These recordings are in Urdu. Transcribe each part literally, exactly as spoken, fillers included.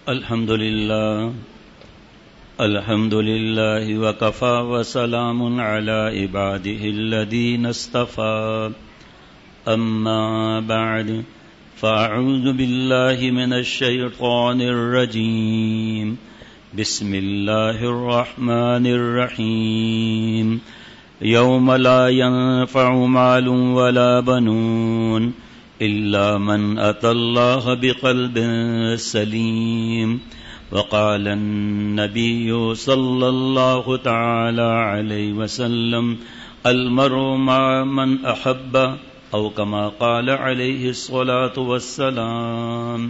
الحمد لله الحمد لله وكفى وسلام على عباده الذين اصطفى أما بعد فأعوذ بالله من الشيطان الرجيم بسم الله الرحمن الرحيم يوم لا ينفع مال ولا بنون إلا من أتى الله بقلب سليم وقال النبي صلى الله تعالى عليه وسلم المرء مع من أحب أو كما قال عليه الصلاة والسلام.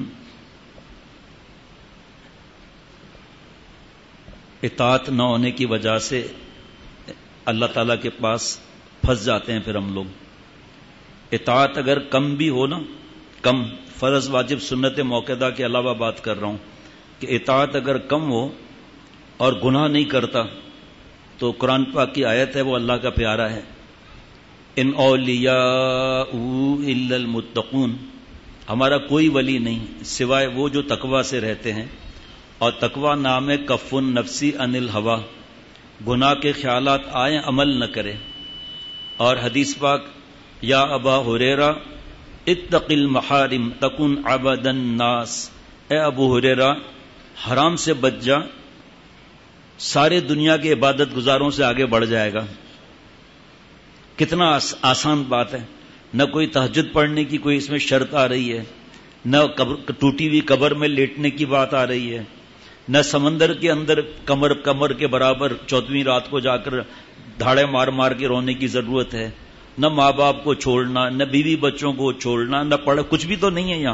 اطاعت نہ ہونے کی وجہ سے اللہ تعالیٰ کے پاس پھنس جاتے ہیں پھر ہم لوگ. اطاعت اگر کم بھی ہو نا، کم فرض واجب سنت موقدہ کے علاوہ بات کر رہا ہوں کہ اطاعت اگر کم ہو اور گناہ نہیں کرتا تو قرآن پاک کی آیت ہے وہ اللہ کا پیارا ہے، ان اولیاء الا المتقون، ہمارا کوئی ولی نہیں سوائے وہ جو تقوی سے رہتے ہیں. اور تقوی نام ہے کف النفسی عن الہوا، گناہ کے خیالات آئیں عمل نہ کرے. اور حدیث پاک یا ابا ہریرہ اتق المحارم تکن عبد الناس، اے ابو ہریرہ حرام سے بچ جا، سارے دنیا کے عبادت گزاروں سے آگے بڑھ جائے گا. کتنا آسان بات ہے، نہ کوئی تہجد پڑھنے کی کوئی اس میں شرط آ رہی ہے، نہ ٹوٹی ہوئی قبر میں لیٹنے کی بات آ رہی ہے، نہ سمندر کے اندر کمر کمر کے برابر چودہویں رات کو جا کر دھاڑے مار مار کے رونے کی ضرورت ہے، نہ ماں باپ کو چھوڑنا، نہ بیوی بچوں کو چھوڑنا، نہ پڑھ، کچھ بھی تو نہیں ہے یہاں.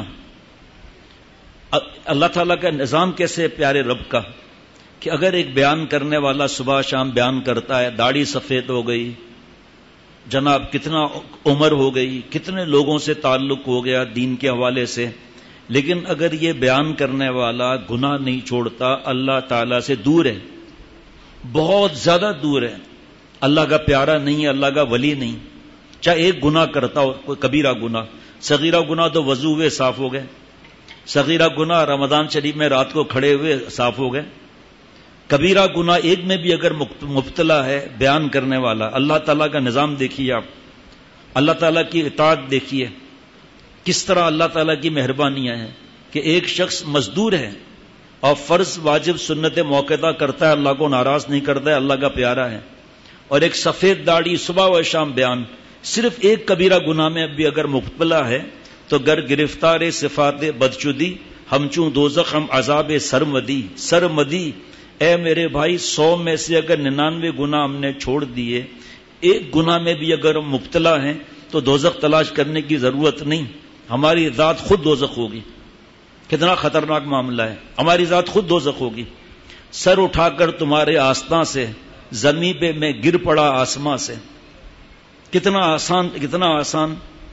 اللہ تعالیٰ کا نظام کیسے پیارے رب کا کہ اگر ایک بیان کرنے والا صبح شام بیان کرتا ہے، داڑھی سفید ہو گئی، جناب کتنا عمر ہو گئی، کتنے لوگوں سے تعلق ہو گیا دین کے حوالے سے، لیکن اگر یہ بیان کرنے والا گناہ نہیں چھوڑتا اللہ تعالیٰ سے دور ہے، بہت زیادہ دور ہے، اللہ کا پیارا نہیں ہے، اللہ کا ولی نہیں. چاہے ایک گناہ کرتا ہو، کوئی کبیرہ گناہ، صغیرہ گناہ تو وضو ہوئے صاف ہو گئے، صغیرہ گناہ رمضان شریف میں رات کو کھڑے ہوئے صاف ہو گئے. کبیرہ گناہ ایک میں بھی اگر مبتلا ہے بیان کرنے والا، اللہ تعالیٰ کا نظام دیکھیے آپ، اللہ تعالیٰ کی اطاعت دیکھیے کس طرح اللہ تعالیٰ کی مہربانیاں ہیں کہ ایک شخص مزدور ہے اور فرض واجب سنت موقدہ کرتا ہے، اللہ کو ناراض نہیں کرتا ہے، اللہ کا پیارا ہے. اور ایک سفید داڑھی صبح و شام بیان، صرف ایک کبیرہ گناہ میں بھی اگر مبتلا ہے تو گر گرفتار صفات بدچودی ہم چوں دوزخ ہم عذاب سرمدی سرمدی. اے میرے بھائی سو میں سے اگر ننانوے گناہ ہم نے چھوڑ دیے، ایک گناہ میں بھی اگر مبتلا ہیں تو دوزخ تلاش کرنے کی ضرورت نہیں، ہماری ذات خود دوزخ ہوگی. کتنا خطرناک معاملہ ہے، ہماری ذات خود دوزخ ہوگی. سر اٹھا کر تمہارے آستاں سے زمین پہ میں گر پڑا آسماں سے، کتنا آسان کتنا آسان.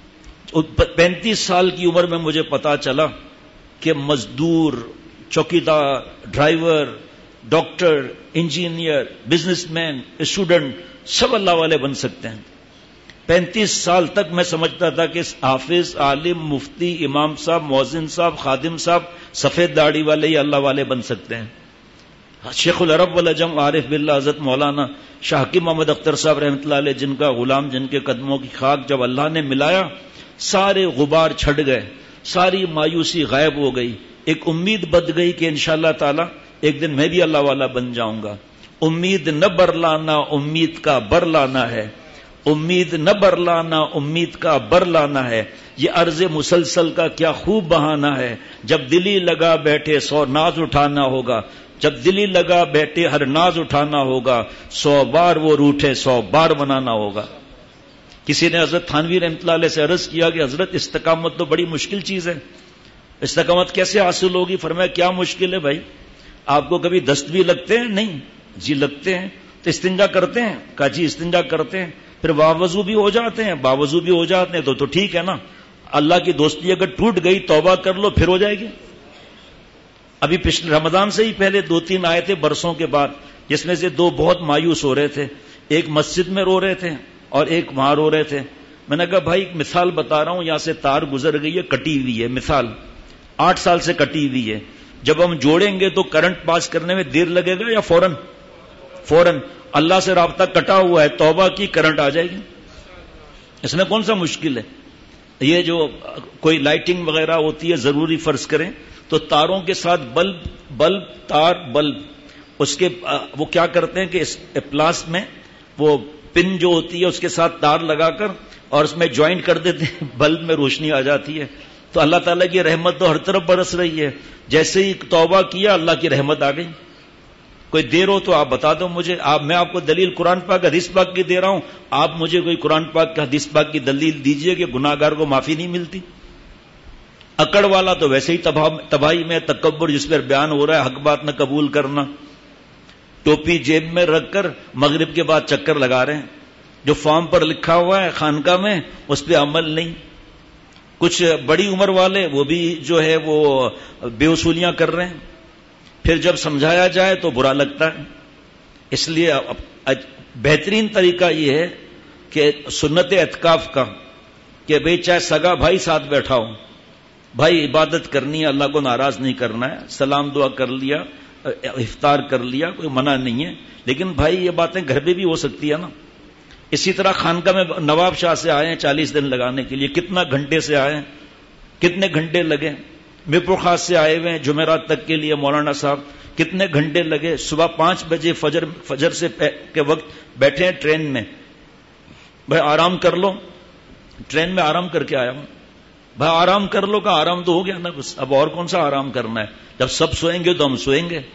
پینتیس سال کی عمر میں مجھے پتا چلا کہ مزدور، چوکیدار، driver, doctor, engineer, businessman, student سب اللہ والے بن سکتے ہیں. پینتیس سال تک میں سمجھتا تھا کہ حافظ، عالم، مفتی، امام صاحب، مؤذن صاحب، خادم صاحب سفید داڑھی والے ہی اللہ والے بن سکتے ہیں. شیخ العرب والعجم عارف باللہ حضرت مولانا شاہ حکیم محمد اختر صاحب رحمۃ اللہ علیہ، جن کا غلام، جن کے قدموں کی خاک جب اللہ نے ملایا، سارے غبار چھٹ گئے، ساری مایوسی غائب ہو گئی، ایک امید بد گئی کہ انشاءاللہ تعالی ایک دن میں بھی اللہ والا بن جاؤں گا. امید نہ برلانا امید کا برلانا ہے، امید نہ برلانا امید کا برلانا ہے، یہ عرض مسلسل کا کیا خوب بہانہ ہے. جب دلی لگا بیٹھے سو ناز اٹھانا ہوگا، جب دلی لگا بیٹھے ہر ناز اٹھانا ہوگا، سو بار وہ روٹھے سو بار بنانا ہوگا. کسی نے حضرت تھانوی رحمۃ اللہ علیہ سے عرض کیا کہ حضرت استقامت تو بڑی مشکل چیز ہے، استقامت کیسے حاصل ہوگی؟ فرمایا کیا مشکل ہے بھائی، آپ کو کبھی دست بھی لگتے ہیں؟ نہیں. جی لگتے ہیں. تو استنجا کرتے ہیں؟ کہا جی استنجا کرتے ہیں. پھر باوضو بھی ہو جاتے ہیں؟ باوضو بھی ہو جاتے ہیں. تو تو ٹھیک ہے نا، اللہ کی دوستی اگر ٹوٹ گئی توبہ کر لو پھر ہو جائے گی. ابھی پچھلے رمضان سے ہی پہلے دو تین آئے تھے برسوں کے بعد، جس میں سے دو بہت مایوس ہو رہے تھے، ایک مسجد میں رو رہے تھے اور ایک وہاں رو رہے تھے. میں نے کہا بھائی ایک مثال بتا رہا ہوں، یہاں سے تار گزر گئی ہے، کٹی ہوئی ہے، مثال آٹھ سال سے کٹی ہوئی ہے. جب ہم جوڑیں گے تو کرنٹ پاس کرنے میں دیر لگے گا یا فوراً؟ فوراً. اللہ سے رابطہ کٹا ہوا ہے، توبہ کی، کرنٹ آ جائے گی. اس میں کون سا مشکل ہے؟ یہ جو کوئی لائٹنگ وغیرہ ہوتی ہے ضروری فرض کریں تو تاروں کے ساتھ بلب بلب تار بلب، اس کے وہ کیا کرتے ہیں کہ اس پلاس میں وہ پن جو ہوتی ہے اس کے ساتھ تار لگا کر اور اس میں جوائنٹ کر دیتے ہیں، بلب میں روشنی آ جاتی ہے. تو اللہ تعالیٰ کی رحمت تو ہر طرف برس رہی ہے. جیسے ہی توبہ کیا اللہ کی رحمت آ گئی. کوئی دیر ہو تو آپ بتا دو مجھے، آپ میں آپ کو دلیل قرآن پاک حدیث پاک کی دے رہا ہوں، آپ مجھے کوئی قرآن پاک حدیث پاک کی دلیل دیجئے کہ گناہ گار کو معافی نہیں ملتی. اکڑ والا تو ویسے ہی تباہی میں، تکبر جس پر بیان ہو رہا ہے، حق بات نہ قبول کرنا، ٹوپی جیب میں رکھ کر مغرب کے بعد چکر لگا رہے ہیں. جو فارم پر لکھا ہوا ہے خانقاہ میں اس پہ عمل نہیں. کچھ بڑی عمر والے وہ بھی جو ہے وہ بے وصولیاں کر رہے ہیں، پھر جب سمجھایا جائے تو برا لگتا ہے. اس لیے بہترین طریقہ یہ ہے کہ سنت اعتکاف کا کہ بھئی چاہے سگا بھائی ساتھ بیٹھا ہو، بھائی عبادت کرنی ہے، اللہ کو ناراض نہیں کرنا ہے، سلام دعا کر لیا، افطار کر لیا، کوئی منع نہیں ہے، لیکن بھائی یہ باتیں گھر پہ بھی ہو سکتی ہے نا. اسی طرح خانقاہ میں نواب شاہ سے آئے ہیں چالیس دن لگانے کے لیے، کتنا گھنٹے سے آئے ہیں، کتنے گھنٹے لگے. میرپور خاص سے آئے ہوئے ہیں جمعرات تک کے لیے مولانا صاحب، کتنے گھنٹے لگے. صبح پانچ بجے فجر فجر سے کے وقت بیٹھے ہیں ٹرین میں. بھائی آرام کر لو، ٹرین میں آرام کر کے آیا ہوں. بھائی آرام کر لو، کا آرام تو ہو گیا نا بس، اب اور کون سا آرام کرنا ہے؟ جب سب سوئیں گے تو ہم سوئیں گے.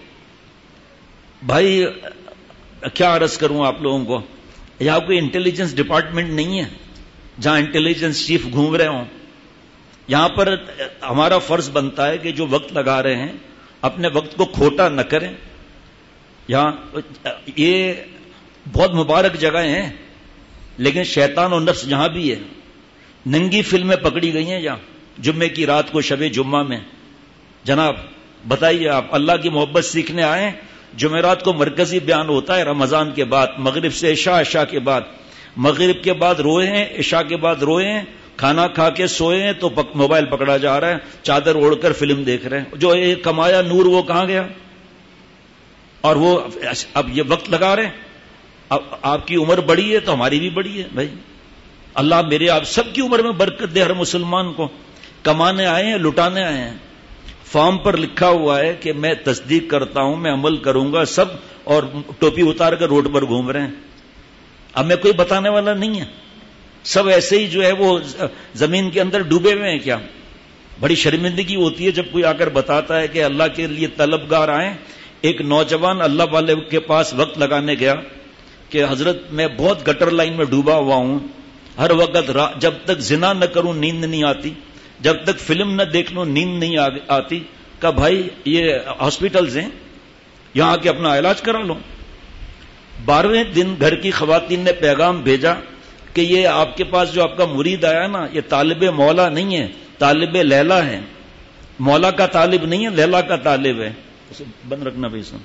بھائی کیا عرض کروں آپ لوگوں کو، یہاں کوئی انٹیلیجنس ڈپارٹمنٹ نہیں ہے جہاں انٹیلیجنس چیف گھوم رہے ہوں. یہاں پر ہمارا فرض بنتا ہے کہ جو وقت لگا رہے ہیں اپنے وقت کو کھوٹا نہ کریں. یہاں یہ بہت مبارک جگہیں ہیں لیکن شیطان اور نفس جہاں بھی ہے. ننگی فلمیں پکڑی گئی ہیں یہاں جمعے کی رات کو، شب جمعہ میں. جناب بتائیے، آپ اللہ کی محبت سیکھنے آئے. جمعرات کو مرکزی بیان ہوتا ہے رمضان کے بعد، مغرب سے عشاء، عشاء کے بعد. مغرب کے بعد روئے ہیں، عشاء کے بعد روئے ہیں، کھانا کھا کے سوئے ہیں تو موبائل پکڑا جا رہا ہے، چادر اوڑھ کر فلم دیکھ رہے ہیں. جو ایک کمایا نور وہ کہاں گیا؟ اور وہ اب یہ وقت لگا رہے ہیں. اب آپ کی عمر بڑی ہے تو ہماری بھی بڑی ہے. بھائی اللہ میرے آپ سب کی عمر میں برکت دے. ہر مسلمان کو کمانے آئے ہیں، لٹانے آئے ہیں. فارم پر لکھا ہوا ہے کہ میں تصدیق کرتا ہوں، میں عمل کروں گا سب، اور ٹوپی اتار کر روڈ پر گھوم رہے ہیں. اب میں کوئی بتانے والا نہیں ہے، سب ایسے ہی جو ہے وہ زمین کے اندر ڈوبے ہوئے ہیں. کیا بڑی شرمندگی ہوتی ہے جب کوئی آ کر بتاتا ہے کہ اللہ کے لیے طلبگار آئیں. ایک نوجوان اللہ والے کے پاس وقت لگانے گیا کہ حضرت میں بہت گٹر لائن میں ڈوبا ہوا ہوں، ہر وقت جب تک زنا نہ کروں نیند نہیں آتی، جب تک فلم نہ دیکھ لوں نیند نہیں آتی. کہ بھائی یہ ہاسپٹلز ہیں، یہاں آ کے اپنا علاج کرا لو. بارہویں دن گھر کی خواتین نے پیغام بھیجا کہ یہ آپ کے پاس جو آپ کا مرید آیا نا، یہ طالب مولا نہیں ہے، طالب لیلا ہے. مولا کا طالب نہیں ہے، لیلا کا طالب ہے. اسے بند رکھنا بھائی سن.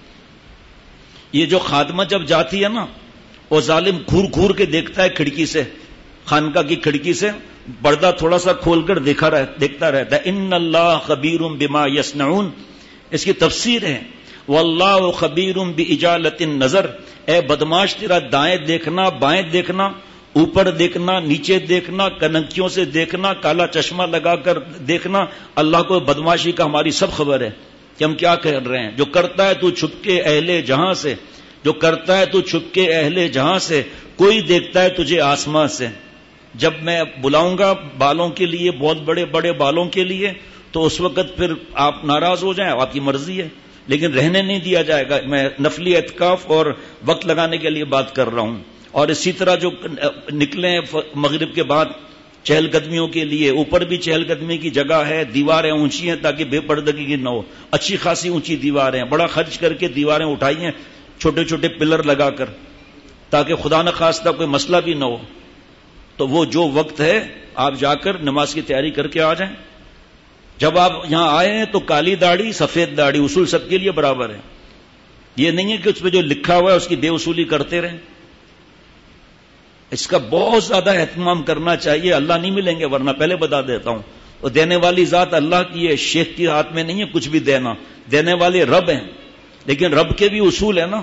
یہ جو خادمہ جب جاتی ہے نا، وہ ظالم گھور گھور کے دیکھتا ہے کھڑکی سے، خانقاہ کی کھڑکی سے پردہ تھوڑا سا کھول کر دیکھا رہ, دیکھتا رہتا ہے. ان اللہ خبیر بما یصنعون، اس کی تفسیر ہے واللہ خبیر باجالۃ النظر. اے بدماش تیرا دائیں دیکھنا، بائیں دیکھنا، اوپر دیکھنا، نیچے دیکھنا، کنکیوں سے دیکھنا، کالا چشمہ لگا کر دیکھنا، اللہ کو بدماشی کا ہماری سب خبر ہے کہ ہم کیا کر رہے ہیں. جو کرتا ہے تو چھپ کے اہل جہاں سے، جو کرتا ہے تو چھپ کے اہل جہاں سے، کوئی دیکھتا ہے تجھے آسمان سے. جب میں بلاؤں گا بالوں کے لیے، بہت بڑے بڑے بالوں کے لیے، تو اس وقت پھر آپ ناراض ہو جائیں، آپ کی مرضی ہے، لیکن رہنے نہیں دیا جائے گا. میں نفلی اعتکاف اور وقت لگانے کے لیے بات کر رہا ہوں. اور اسی طرح جو نکلے مغرب کے بعد چہل قدمیوں کے لیے، اوپر بھی چہل قدمی کی جگہ ہے، دیواریں اونچی ہیں تاکہ بے پردگی نہ ہو، اچھی خاصی اونچی دیواریں، بڑا خرچ کر کے دیواریں اٹھائی ہیں چھوٹے چھوٹے پلر لگا کر، تاکہ خدا نہ خواستہ کوئی مسئلہ بھی نہ ہو. تو وہ جو وقت ہے آپ جا کر نماز کی تیاری کر کے آ جائیں. جب آپ یہاں آئے ہیں تو کالی داڑھی، سفید داڑھی، اصول سب کے لیے برابر ہے. یہ نہیں ہے کہ اس پہ جو لکھا ہوا ہے اس کی بے وصولی کرتے رہیں. اس کا بہت زیادہ اہتمام کرنا چاہیے. اللہ نہیں ملیں گے ورنہ، پہلے بتا دیتا ہوں. وہ دینے والی ذات اللہ کی ہے، شیخ کے ہاتھ میں نہیں ہے کچھ بھی دینا، دینے والے رب ہیں، لیکن رب کے بھی اصول ہیں نا،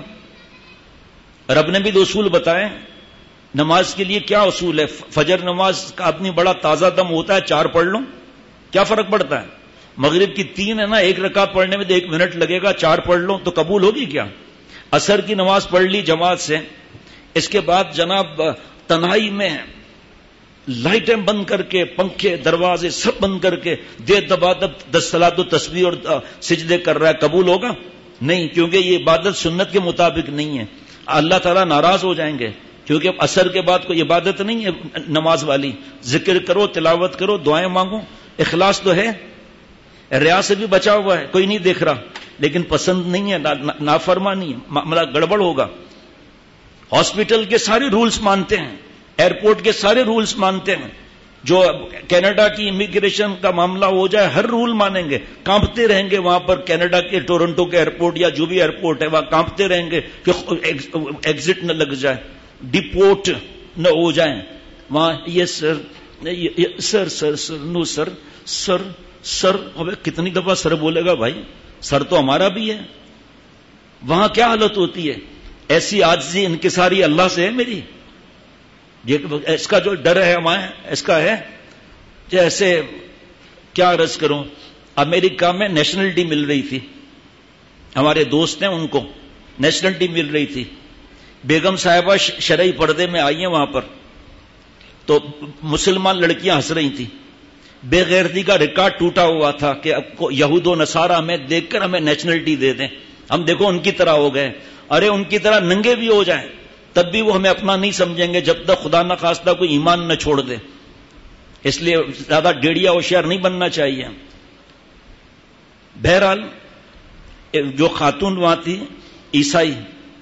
رب نے بھی دو اصول بتائے. نماز کے لیے کیا اصول ہے؟ فجر نماز کا آدمی بڑا تازہ دم ہوتا ہے، چار پڑھ لوں کیا فرق پڑتا ہے؟ مغرب کی تین ہے نا، ایک رکعت پڑھنے میں تو ایک منٹ لگے گا، چار پڑھ لوں تو قبول ہوگی کیا؟ عصر کی نماز پڑھ لی جماعت سے، اس کے بعد جناب تنہائی میں لائٹیں بند کر کے، پنکھے دروازے سب بند کر کے دے دبا دب دس صلات و تسبیح اور سجدے کر رہا ہے، قبول ہوگا؟ نہیں، کیونکہ یہ عبادت سنت کے مطابق نہیں ہے. اللہ تعالیٰ ناراض ہو جائیں گے، کیونکہ اب عصر کے بعد کوئی عبادت نہیں ہے نماز والی. ذکر کرو، تلاوت کرو، دعائیں مانگو، اخلاص تو ہے، ریا سے بھی بچا ہوا ہے، کوئی نہیں دیکھ رہا، لیکن پسند نہیں ہے، نافرمانی ہے، معاملہ گڑبڑ ہوگا. ہاسپٹل کے سارے رولز مانتے ہیں، ایئرپورٹ کے سارے رولز مانتے ہیں، جو کینیڈا کی امیگریشن کا معاملہ ہو جائے ہر رول مانیں گے، کانپتے رہیں گے وہاں پر. کینیڈا کے ٹورنٹو کے ایئرپورٹ یا جو بھی ایئرپورٹ ہے وہاں کانپتے رہیں گے کہ ایگزٹ نہ لگ جائے، ڈیپورٹ نہ ہو جائیں وہاں. یہ سر یہ سر سر سر نو سر سر سر ابے کتنی دفعہ سر بولے گا بھائی، سر تو ہمارا بھی ہے. وہاں کیا حالت ہوتی ہے؟ ایسی عاجزی انکساری اللہ سے ہے میری. اس کا جو ڈر ہے ہمیں اس کا ہے. جیسے کیا عرض کروں، امریکہ میں نیشنلٹی مل رہی تھی، ہمارے دوست ہیں ان کو نیشنلٹی مل رہی تھی. بیگم صاحبہ شرعی پردے میں آئی ہیں وہاں پر، تو مسلمان لڑکیاں ہنس رہی تھیں. بے غیرتی کا ریکارڈ ٹوٹا ہوا تھا کہ اب یہود و نصارہ ہمیں دیکھ کر ہمیں نیشنلٹی دے دیں، ہم دیکھو ان کی طرح ہو گئے. ارے ان کی طرح ننگے بھی ہو جائیں تب بھی وہ ہمیں اپنا نہیں سمجھیں گے جب تک خدا نہ خواستہ کوئی ایمان نہ چھوڑ دے. اس لیے زیادہ ڈیڑیا ہوشیار نہیں بننا چاہیے. بہرحال جو خاتون وہاں تھی عیسائی،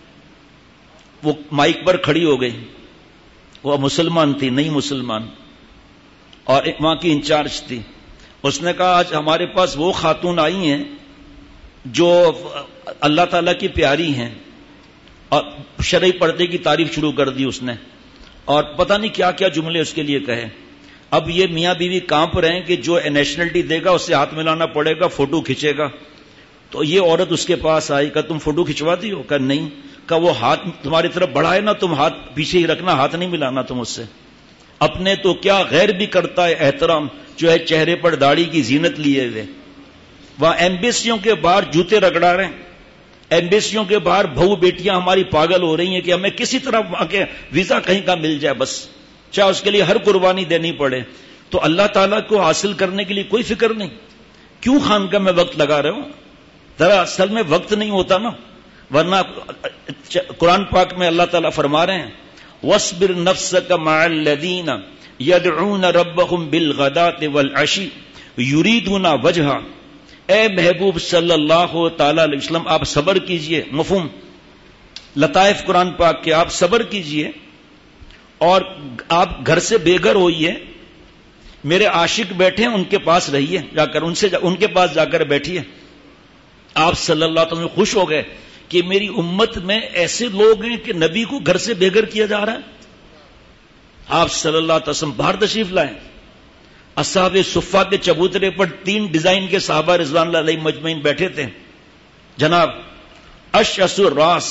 وہ مائک پر کھڑی ہو گئی، وہ مسلمان تھی نہیں مسلمان، اور وہاں کی انچارج تھی. اس نے کہا آج ہمارے پاس وہ خاتون آئی ہیں جو اللہ تعالیٰ کی پیاری ہیں، اور شرعی پردے کی تعریف شروع کر دی اس نے، اور پتہ نہیں کیا کیا جملے اس کے لیے کہے. اب یہ میاں بیوی کانپ رہے ہیں کہ جو نیشنلٹی دے گا اس سے ہاتھ ملانا پڑے گا، فوٹو کھینچے گا. تو یہ عورت اس کے پاس آئی، کہا تم فوٹو کھنچوا دی ہو؟ کہا نہیں. کہا وہ ہاتھ تمہاری طرف بڑھائے نا، تم ہاتھ پیچھے ہی رکھنا، ہاتھ نہیں ملانا تم اس سے. اپنے تو کیا غیر بھی کرتا ہے احترام، جو ہے چہرے پر داڑھی کی زینت لیے ہوئے. وہاں ایمبیسیوں کے باہر جوتے رگڑا رہے ہیں، ایمبیسیوں کے باہر بہو بیٹیاں ہماری پاگل ہو رہی ہیں کہ ہمیں کسی طرح وہاں کے ویزا کہیں کا مل جائے، بس چاہے اس کے لیے ہر قربانی دینی پڑے. تو اللہ تعالیٰ کو حاصل کرنے کے لیے کوئی فکر نہیں. کیوں خانقاہ میں وقت لگا رہے ہو؟ ذرا اصل میں وقت نہیں ہوتا نا، ورنہ قرآن پاک میں اللہ تعالیٰ فرما رہے ہیں وَاصْبِرْ نَفْسَكَ مَعَ الَّذِينَ يَدْعُونَ رَبَّهُمْ بِالْغَدَاةِ وَالْعَشِيِّ يُرِيدُونَ وَجْهَهُ. اے محبوب صلی اللہ تعالی علیہ وسلم آپ صبر کیجئے. مفہوم لطائف قرآن پاک کے، آپ صبر کیجئے اور آپ گھر سے بے گھر ہوئیے. میرے عاشق بیٹھے ہیں ان کے پاس رہیے، جا کر ان سے جا ان کے پاس جا کر بیٹھیے. آپ صلی اللہ علیہ وسلم خوش ہو گئے کہ میری امت میں ایسے لوگ ہیں کہ نبی کو گھر سے بے گھر کیا جا رہا ہے. آپ صلی اللہ علیہ وسلم باہر تشریف لائیں. اصحاب صفہ کے چبوترے پر تین ڈیزائن کے صحابہ رضوان اللہ علیہ مجمعین بیٹھے تھے. جناب اشعث الراس،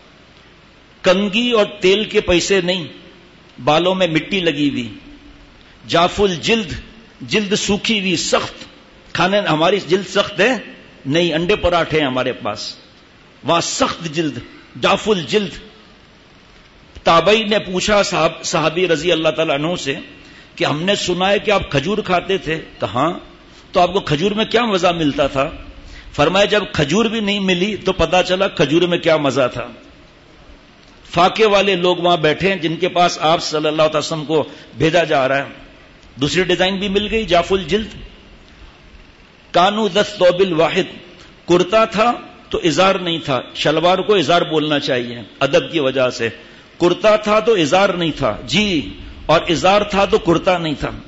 کنگھی اور تیل کے پیسے نہیں، بالوں میں مٹی لگی ہوئی، جاف الجلد، جلد سوکھی ہوئی سخت. کھانے ہماری جلد سخت ہے نہیں، انڈے پراٹھے ہیں ہمارے پاس. وہاں سخت جلد، جاف الجلد. تابعی نے پوچھا صحاب صحابی رضی اللہ تعالیٰ عنہ سے کہ ہم نے سنا ہے کہ آپ کھجور کھاتے تھے. کہاں؟ تو آپ کو کھجور میں کیا مزہ ملتا تھا؟ فرمایا جب کھجور بھی نہیں ملی تو پتا چلا کھجور میں کیا مزہ تھا. فاقے والے لوگ وہاں بیٹھے ہیں جن کے پاس آپ صلی اللہ علیہ وسلم کو بھیجا جا رہا ہے. دوسری ڈیزائن بھی مل گئی، جاف الجلد. کانو دس ثوب واحد، کرتا تھا تو ازار نہیں تھا. شلوار کو ازار بولنا چاہیے ادب کی وجہ سے. کرتا تھا تو ازار نہیں تھا جی، اور ازار تھا تو کرتا نہیں تھا.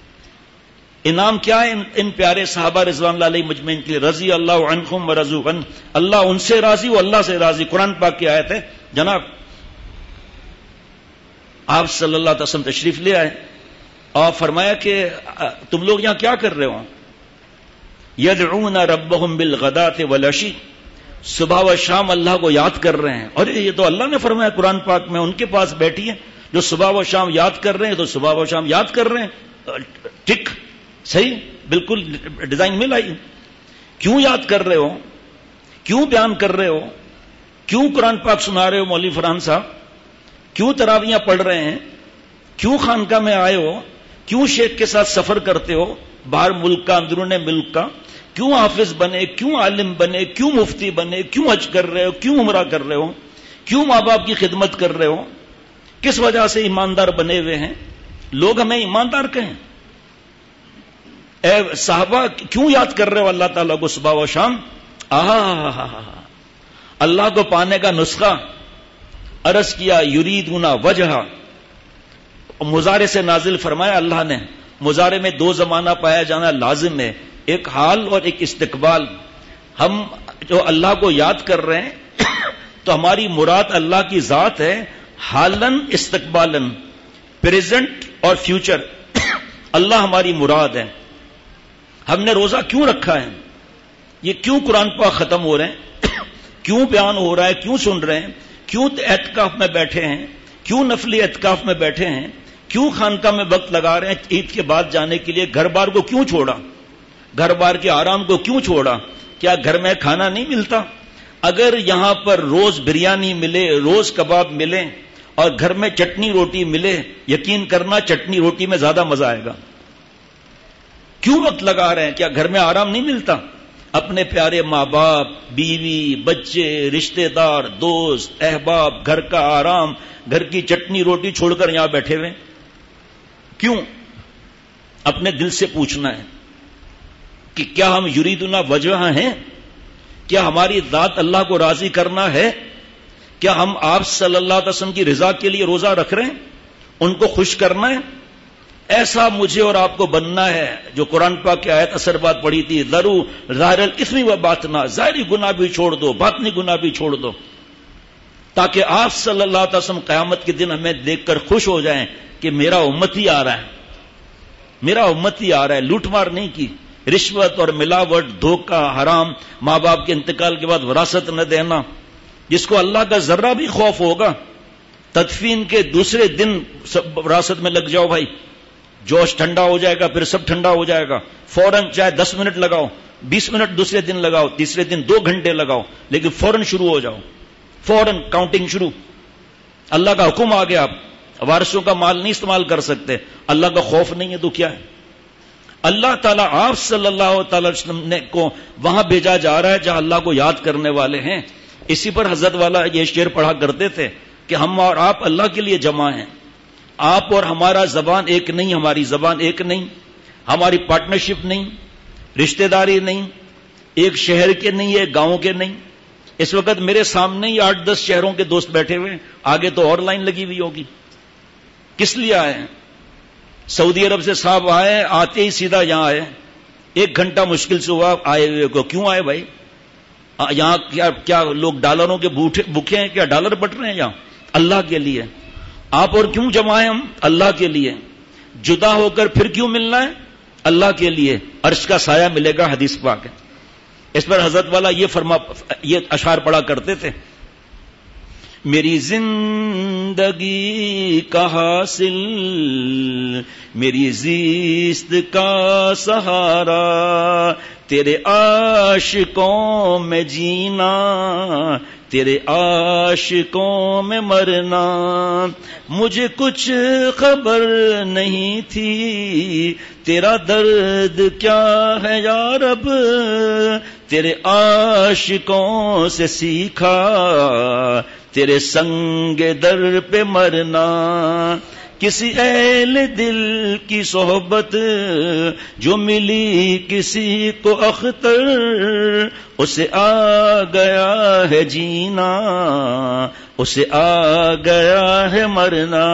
انعام کیا ہے ان, ان پیارے صحابہ رضوان اللہ علیہ مجمعین کے لیے؟ رضی اللہ عنہم ورضوا عنہ، اللہ ان سے راضی وہ اللہ سے راضی. قرآن پاک کی آیت ہے. جناب آپ صلی اللہ علیہ وسلم تشریف لے آئے. اور فرمایا کہ تم لوگ یہاں کیا کر رہے ہو؟ یدعون ربهم بالغداۃ والعشی، صبح و شام اللہ کو یاد کر رہے ہیں. اور یہ تو اللہ نے فرمایا قرآن پاک میں، ان کے پاس بیٹھی ہے جو صبح و شام یاد کر رہے ہیں، تو صبح و شام یاد کر رہے ہیں. ٹک، صحیح، بالکل ڈیزائن مل آئی. کیوں یاد کر رہے ہو؟ کیوں بیان کر رہے ہو؟ کیوں قرآن پاک سنا رہے ہو مولوی فرحان صاحب؟ کیوں تراویاں پڑھ رہے ہیں؟ کیوں خانقاہ میں آئے ہو؟ کیوں شیخ کے ساتھ سفر کرتے ہو باہر ملک کا، اندرون ملک کا؟ کیوں حافظ بنے؟ کیوں عالم بنے؟ کیوں مفتی بنے؟ کیوں حج کر رہے ہو؟ کیوں عمرہ کر رہے ہو؟ کیوں ماں باپ کی خدمت کر رہے ہو؟ کس وجہ سے ایماندار بنے ہوئے ہیں؟ لوگ ہمیں ایماندار کہیں. اے صحابہ کیوں یاد کر رہے ہو اللہ تعالیٰ کو صبح و شام؟ آہا، اللہ کو پانے کا نسخہ عرض کیا، یریدون وجہہ. مضارع سے نازل فرمایا اللہ نے. مضارع میں دو زمانہ پایا جانا لازم ہے، ایک حال اور ایک استقبال. ہم جو اللہ کو یاد کر رہے ہیں تو ہماری مراد اللہ کی ذات ہے، حالن استقبالن، پریزنٹ اور فیوچر. اللہ ہماری مراد ہے. ہم نے روزہ کیوں رکھا ہے؟ یہ کیوں قرآن پاک ختم ہو رہے ہیں؟ کیوں بیان ہو رہا ہے؟ کیوں سن رہے ہیں؟ کیوں اعتکاف میں بیٹھے ہیں؟ کیوں نفلی اعتکاف میں بیٹھے ہیں؟ کیوں خانقاہ میں وقت لگا رہے ہیں عید کے بعد جانے کے لیے؟ گھر بار کو کیوں چھوڑا؟ گھر بار کے آرام کو کیوں چھوڑا؟ کیا گھر میں کھانا نہیں ملتا؟ اگر یہاں پر روز بریانی ملے، روز کباب ملے اور گھر میں چٹنی روٹی ملے، یقین کرنا چٹنی روٹی میں زیادہ مزہ آئے گا. کیوں وقت لگا رہے ہیں؟ کیا گھر میں آرام نہیں ملتا؟ اپنے پیارے ماں باپ، بیوی، بچے، رشتہ دار، دوست، احباب، گھر کا آرام، گھر کی چٹنی روٹی چھوڑ کر یہاں بیٹھے ہوئے کیوں؟ اپنے دل سے پوچھنا ہے کہ کیا ہم یریدنا وجہ ہیں؟ کیا ہماری ذات اللہ کو راضی کرنا ہے؟ کیا ہم آپ صلی اللہ علیہ وسلم کی رضا کے لیے روزہ رکھ رہے ہیں؟ ان کو خوش کرنا ہے؟ ایسا مجھے اور آپ کو بننا ہے جو قرآن پاک کی آیت اثر بات پڑھی تھی، ذرو ظاہر الاثم و باطنا، ظاہری گناہ بھی چھوڑ دو، باطنی گناہ بھی چھوڑ دو، تاکہ آپ صلی اللہ علیہ وسلم قیامت کے دن ہمیں دیکھ کر خوش ہو جائیں کہ میرا امتی آ رہا ہے، میرا امتی آ رہا ہے. لوٹ مار نہیں کی، رشوت اور ملاوٹ، دھوکہ، حرام، ماں باپ کے انتقال کے بعد وراثت نہ دینا. جس کو اللہ کا ذرہ بھی خوف ہوگا، تدفین کے دوسرے دن سب وراثت میں لگ جاؤ بھائی. جوش ٹھنڈا ہو جائے گا، پھر سب ٹھنڈا ہو جائے گا. فوراً چاہے دس منٹ لگاؤ، بیس منٹ دوسرے دن لگاؤ، تیسرے دن دو گھنٹے لگاؤ، لیکن فوراً شروع ہو جاؤ، فوراً کاؤنٹنگ شروع. اللہ کا حکم آ گیا، آپ وارثوں کا مال نہیں استعمال کر سکتے. اللہ کا خوف نہیں ہے تو کیا ہے؟ اللہ تعالیٰ آپ صلی اللہ تعالی وسلم نے کو وہاں بھیجا جا رہا ہے جہاں اللہ کو یاد کرنے والے ہیں. اسی پر حضرت والا یہ شعر پڑھا کرتے تھے کہ ہم اور آپ اللہ کے لیے جمع ہیں. آپ اور ہمارا زبان ایک نہیں، ہماری زبان ایک نہیں، ہماری پارٹنرشپ نہیں، رشتہ داری نہیں، ایک شہر کے نہیں، ایک گاؤں کے نہیں. اس وقت میرے سامنے ہی آٹھ دس شہروں کے دوست بیٹھے ہوئے، آگے تو اور لائن لگی ہوئی ہوگی. کس لیے آئے ہیں؟ سعودی عرب سے صاحب آئے، آتے ہی سیدھا یہاں آئے. ایک گھنٹہ مشکل سے ہوا آئے ہوئے کو. کیوں آئے بھائی؟ یہاں کیا کیا لوگ ڈالروں کے بھوکے ہیں؟ کیا ڈالر بٹ رہے ہیں یہاں؟ اللہ کے لیے. آپ اور کیوں جمع ہیں؟ ہم اللہ کے لیے. جدا ہو کر پھر کیوں ملنا ہے؟ اللہ کے لیے. عرش کا سایہ ملے گا، حدیث پاک ہے. اس پر حضرت والا یہ فرما یہ اشعار پڑھا کرتے تھے، میری زندگی کا حاصل، میری زیست کا سہارا، تیرے عاشقوں میں جینا، تیرے عاشقوں میں مرنا. مجھے کچھ خبر نہیں تھی تیرا درد کیا ہے یا رب، تیرے عاشقوں سے سیکھا تیرے سنگ در پہ مرنا. کسی اہل دل کی صحبت جو ملی کسی کو اختر، اسے آ گیا ہے جینا، اسے آ گیا ہے مرنا.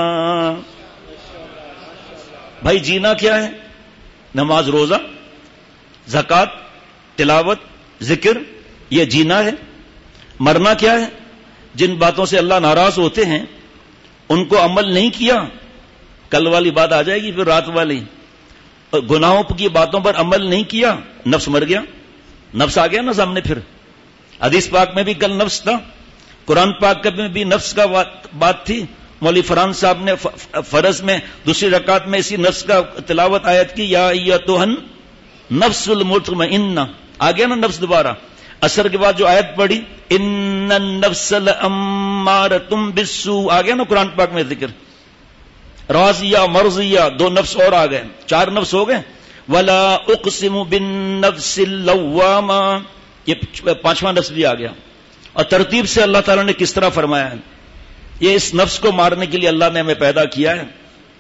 بھائی جینا کیا ہے؟ نماز، روزہ، زکوٰۃ، تلاوت، ذکر، یہ جینا ہے. مرنا کیا ہے؟ جن باتوں سے اللہ ناراض ہوتے ہیں ان کو عمل نہیں کیا، کل والی بات آ جائے گی پھر رات والی. گناہوں کی باتوں پر عمل نہیں کیا، نفس مر گیا، نفس آ گیا نا سامنے. پھر حدیث پاک میں بھی کل نفس تھا، قرآن پاک میں بھی نفس کا بات تھی. مولوی فرحان صاحب نے فرض میں دوسری رکعت میں اسی نفس کا تلاوت آیت کی، یا ایتھا النفس المطمئنہ، آ گیا نا نفس دوبارہ. اثر کے بعد جو آیت پڑھی ان النفس لامارۃ بالسوء، آ گیا نا قرآن پاک میں ذکر. راضیہ مرضیہ دو نفس اور آ گئے، چار نفس ہو گئے. ولا اقسم بالنفس اللوامہ، یہ پانچواں نفس بھی آ گیا. اور ترتیب سے اللہ تعالیٰ نے کس طرح فرمایا ہے، یہ اس نفس کو مارنے کے لیے اللہ نے ہمیں پیدا کیا ہے.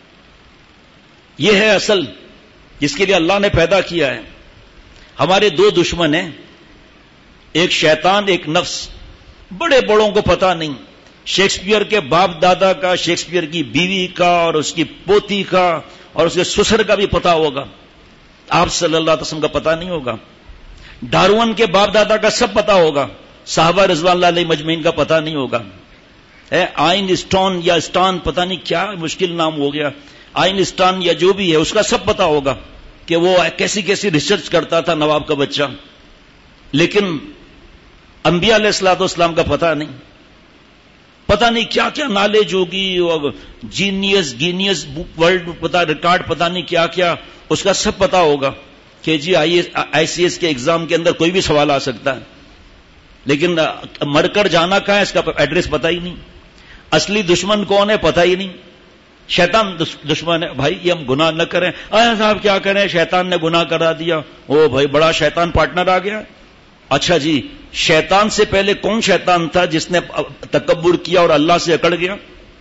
یہ ہے اصل جس کے لیے اللہ نے پیدا کیا ہے. ہمارے دو دشمن ہیں، ایک شیطان ایک نفس. بڑے بڑوں کو پتا نہیں، شیکسپیئر کے باپ دادا کا، شیکسپیئر کی بیوی کا، اور اس کی پوتی کا، اور اس کے سسر کا بھی پتا ہوگا. آپ صلی اللہ علیہ وسلم کا پتا نہیں ہوگا. ڈارون کے باپ دادا کا سب پتا ہوگا، صحابہ رضوان اللہ علیہ مجمعین کا پتا نہیں ہوگا. آئن اسٹون یا اسٹان، پتا نہیں کیا مشکل نام ہو گیا، آئن اسٹان یا جو بھی ہے، اس کا سب پتا ہوگا کہ وہ کیسی کیسی ریسرچ کرتا تھا نواب کا بچہ. لیکن انبیاء علیہ الصلوۃ والسلام کا پتا نہیں. پتا نہیں کیا کیا نالج ہوگی، اور جینیس گینیس ورلڈ پتا ریکارڈ پتا نہیں کیا کیا، اس کا سب پتا ہوگا کہ جی آئی سی ایس کے ایگزام کے اندر کوئی بھی سوال آ سکتا ہے. لیکن مر کر جانا کہاں ہے اس کا ایڈریس پتا ہی نہیں. اصلی دشمن کون ہے پتا ہی نہیں. شیطان دشمن ہے. بھائی یہ ہم گناہ نہ کریں، اے صاحب کیا کریں، شیطان نے گناہ کرا دیا، او بھائی بڑا شیطان پارٹنر آ گیا. اچھا جی، شیطان سے پہلے کون شیطان تھا جس نے تکبر کیا اور اللہ سے اکڑ گیا؟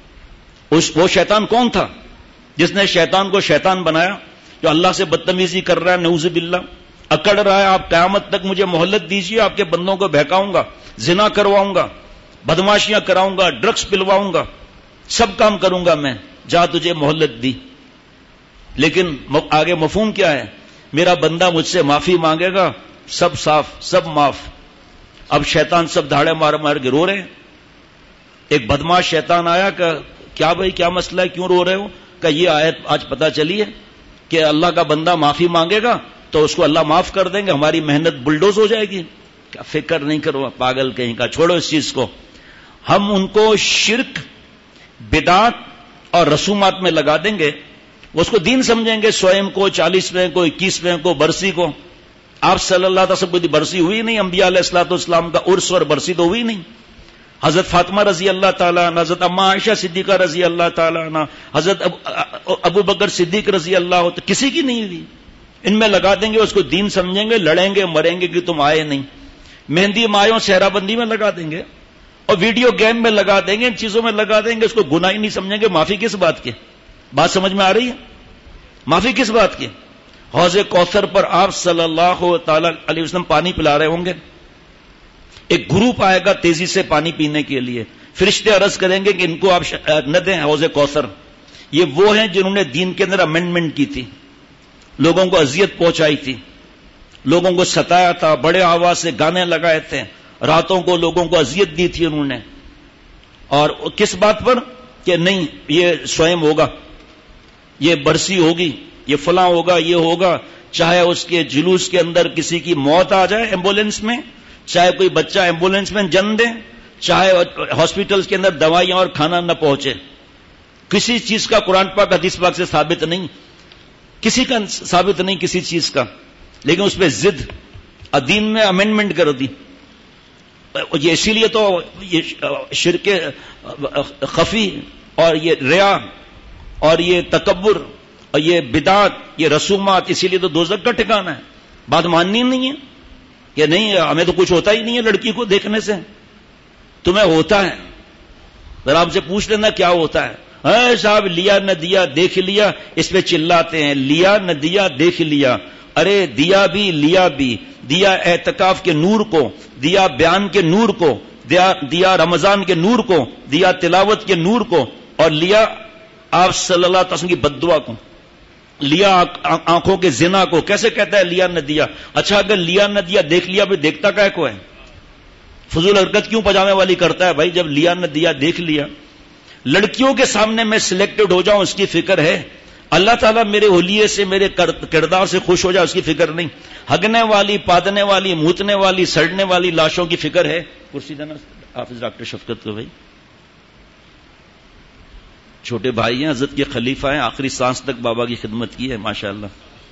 اس وہ شیطان کون تھا جس نے شیطان کو شیطان بنایا، جو اللہ سے بدتمیزی کر رہا ہے، نعوذ باللہ، اکڑ رہا ہے. آپ قیامت تک مجھے مہلت دیجیے، آپ کے بندوں کو بہکاؤں گا، زنا کرواؤں گا، بدماشیاں کراؤں گا، ڈرگس پلواؤں گا، سب کام کروں گا میں، جا تجھے مہلت دی. لیکن آگے مفہوم کیا ہے، میرا بندہ مجھ سے معافی مانگے گا، سب صاف، سب معاف. اب شیطان سب دھاڑے مار مار کے رو رہے ہیں. ایک بدماش شیطان آیا کہ کیا بھائی کیا مسئلہ ہے، کیوں رو رہے ہو؟ کہ یہ آیت آج پتہ چلی ہے کہ اللہ کا بندہ معافی مانگے گا تو اس کو اللہ معاف کر دیں گے، ہماری محنت بلڈوز ہو جائے گی. کیا فکر نہیں کرو، پاگل کہیں کا، چھوڑو اس چیز کو. ہم ان کو شرک، بدعت اور رسومات میں لگا دیں گے، وہ اس کو دین سمجھیں گے. سوئم کو، چالیسویں کو، اکیسویں کو، برسی کو. آپ صلی اللہ علیہ وسلم کی برسی ہوئی نہیں، انبیاء علیہ الصلوۃ والسلام کا عرس اور برسی تو ہوئی نہیں. حضرت فاطمہ رضی اللہ تعالیٰ عنہ، حضرت اما عائشہ صدیقہ رضی اللہ تعالیٰ عنہ، حضرت ابو بکر صدیق رضی اللہ عنہ، کسی کی نہیں ہوئی. ان میں لگا دیں گے، اس کو دین سمجھیں گے، لڑیں گے مریں گے کہ تم آئے نہیں. مہندی مایوں صحرا بندی میں لگا دیں گے، اور ویڈیو گیم میں لگا دیں گے، ان چیزوں میں لگا دیں گے، اس کو گناہ ہی نہیں سمجھیں گے. معافی کس بات کی؟ بات سمجھ میں آ رہی ہے؟ معافی کس بات کی؟ حوض کوثر پر آپ صلی اللہ تعالی علیہ وسلم پانی پلا رہے ہوں گے، ایک گروپ آئے گا تیزی سے پانی پینے کے لیے، فرشتے عرض کریں گے کہ ان کو آپ نہ دیں حوض کوثر. یہ وہ ہیں جنہوں نے دین کے اندر امینڈمنٹ کی تھی، لوگوں کو اذیت پہنچائی تھی، لوگوں کو ستایا تھا، بڑے آواز سے گانے لگائے تھے، راتوں کو لوگوں کو اذیت دی تھی انہوں نے. اور کس بات پر؟ کہ نہیں یہ سوئم ہوگا، یہ برسی ہوگی، یہ فلاں ہوگا، یہ ہوگا. چاہے اس کے جلوس کے اندر کسی کی موت آ جائے ایمبولینس میں، چاہے کوئی بچہ ایمبولینس میں جنم دے، چاہے ہاسپٹل کے اندر دوائیاں اور کھانا نہ پہنچے، کسی چیز کا قرآن پاک حدیث پاک سے ثابت نہیں، کسی کا ثابت نہیں کسی چیز کا. لیکن اس پہ ضد، دین میں امینڈمنٹ کر دی. یہ اسی لیے تو یہ شرک خفی اور یہ ریا اور یہ تکبر اور یہ بدعت، یہ رسومات، اسی لیے تو دوزخ کا ٹھکانہ ہے. بات ماننی نہیں ہے کہ نہیں ہمیں تو کچھ ہوتا ہی نہیں ہے لڑکی کو دیکھنے سے. تمہیں ہوتا ہے، ذرا آپ سے پوچھ لینا کیا ہوتا ہے. اے صاحب لیا نہ دیا دیکھ لیا، اس پہ چلاتے ہیں لیا نہ دیا دیکھ لیا. ارے دیا بھی لیا بھی، دیا اعتکاف کے نور کو، دیا بیان کے نور کو، دیا, دیا رمضان کے نور کو، دیا تلاوت کے نور کو، اور لیا آپ صلی اللہ علیہ وسلم کی بددعا کو، لیا آنکھوں کے زنا کو. کیسے کہتا ہے لیا نہ دیا؟ اچھا اگر لیا نہ دیا دیکھ لیا بھی دیکھتا کہے کو ہے؟ فضول حرکت کیوں پجامے والی کرتا ہے بھائی؟ جب لیا نہ دیا دیکھ لیا لڑکیوں کے سامنے میں سلیکٹڈ ہو جاؤں اس کی فکر ہے، اللہ تعالیٰ میرے حلیے سے میرے کردار سے خوش ہو جائے اس کی فکر نہیں. ہگنے والی، پادنے والی، موتنے والی، سڑنے والی لاشوں کی فکر ہے. کرسی دینا حافظ ڈاکٹر شفقت کو. بھائی چھوٹے بھائی ہیں، حضرت کے خلیفہ ہیں، آخری سانس تک بابا کی خدمت کی ہے ماشاءاللہ.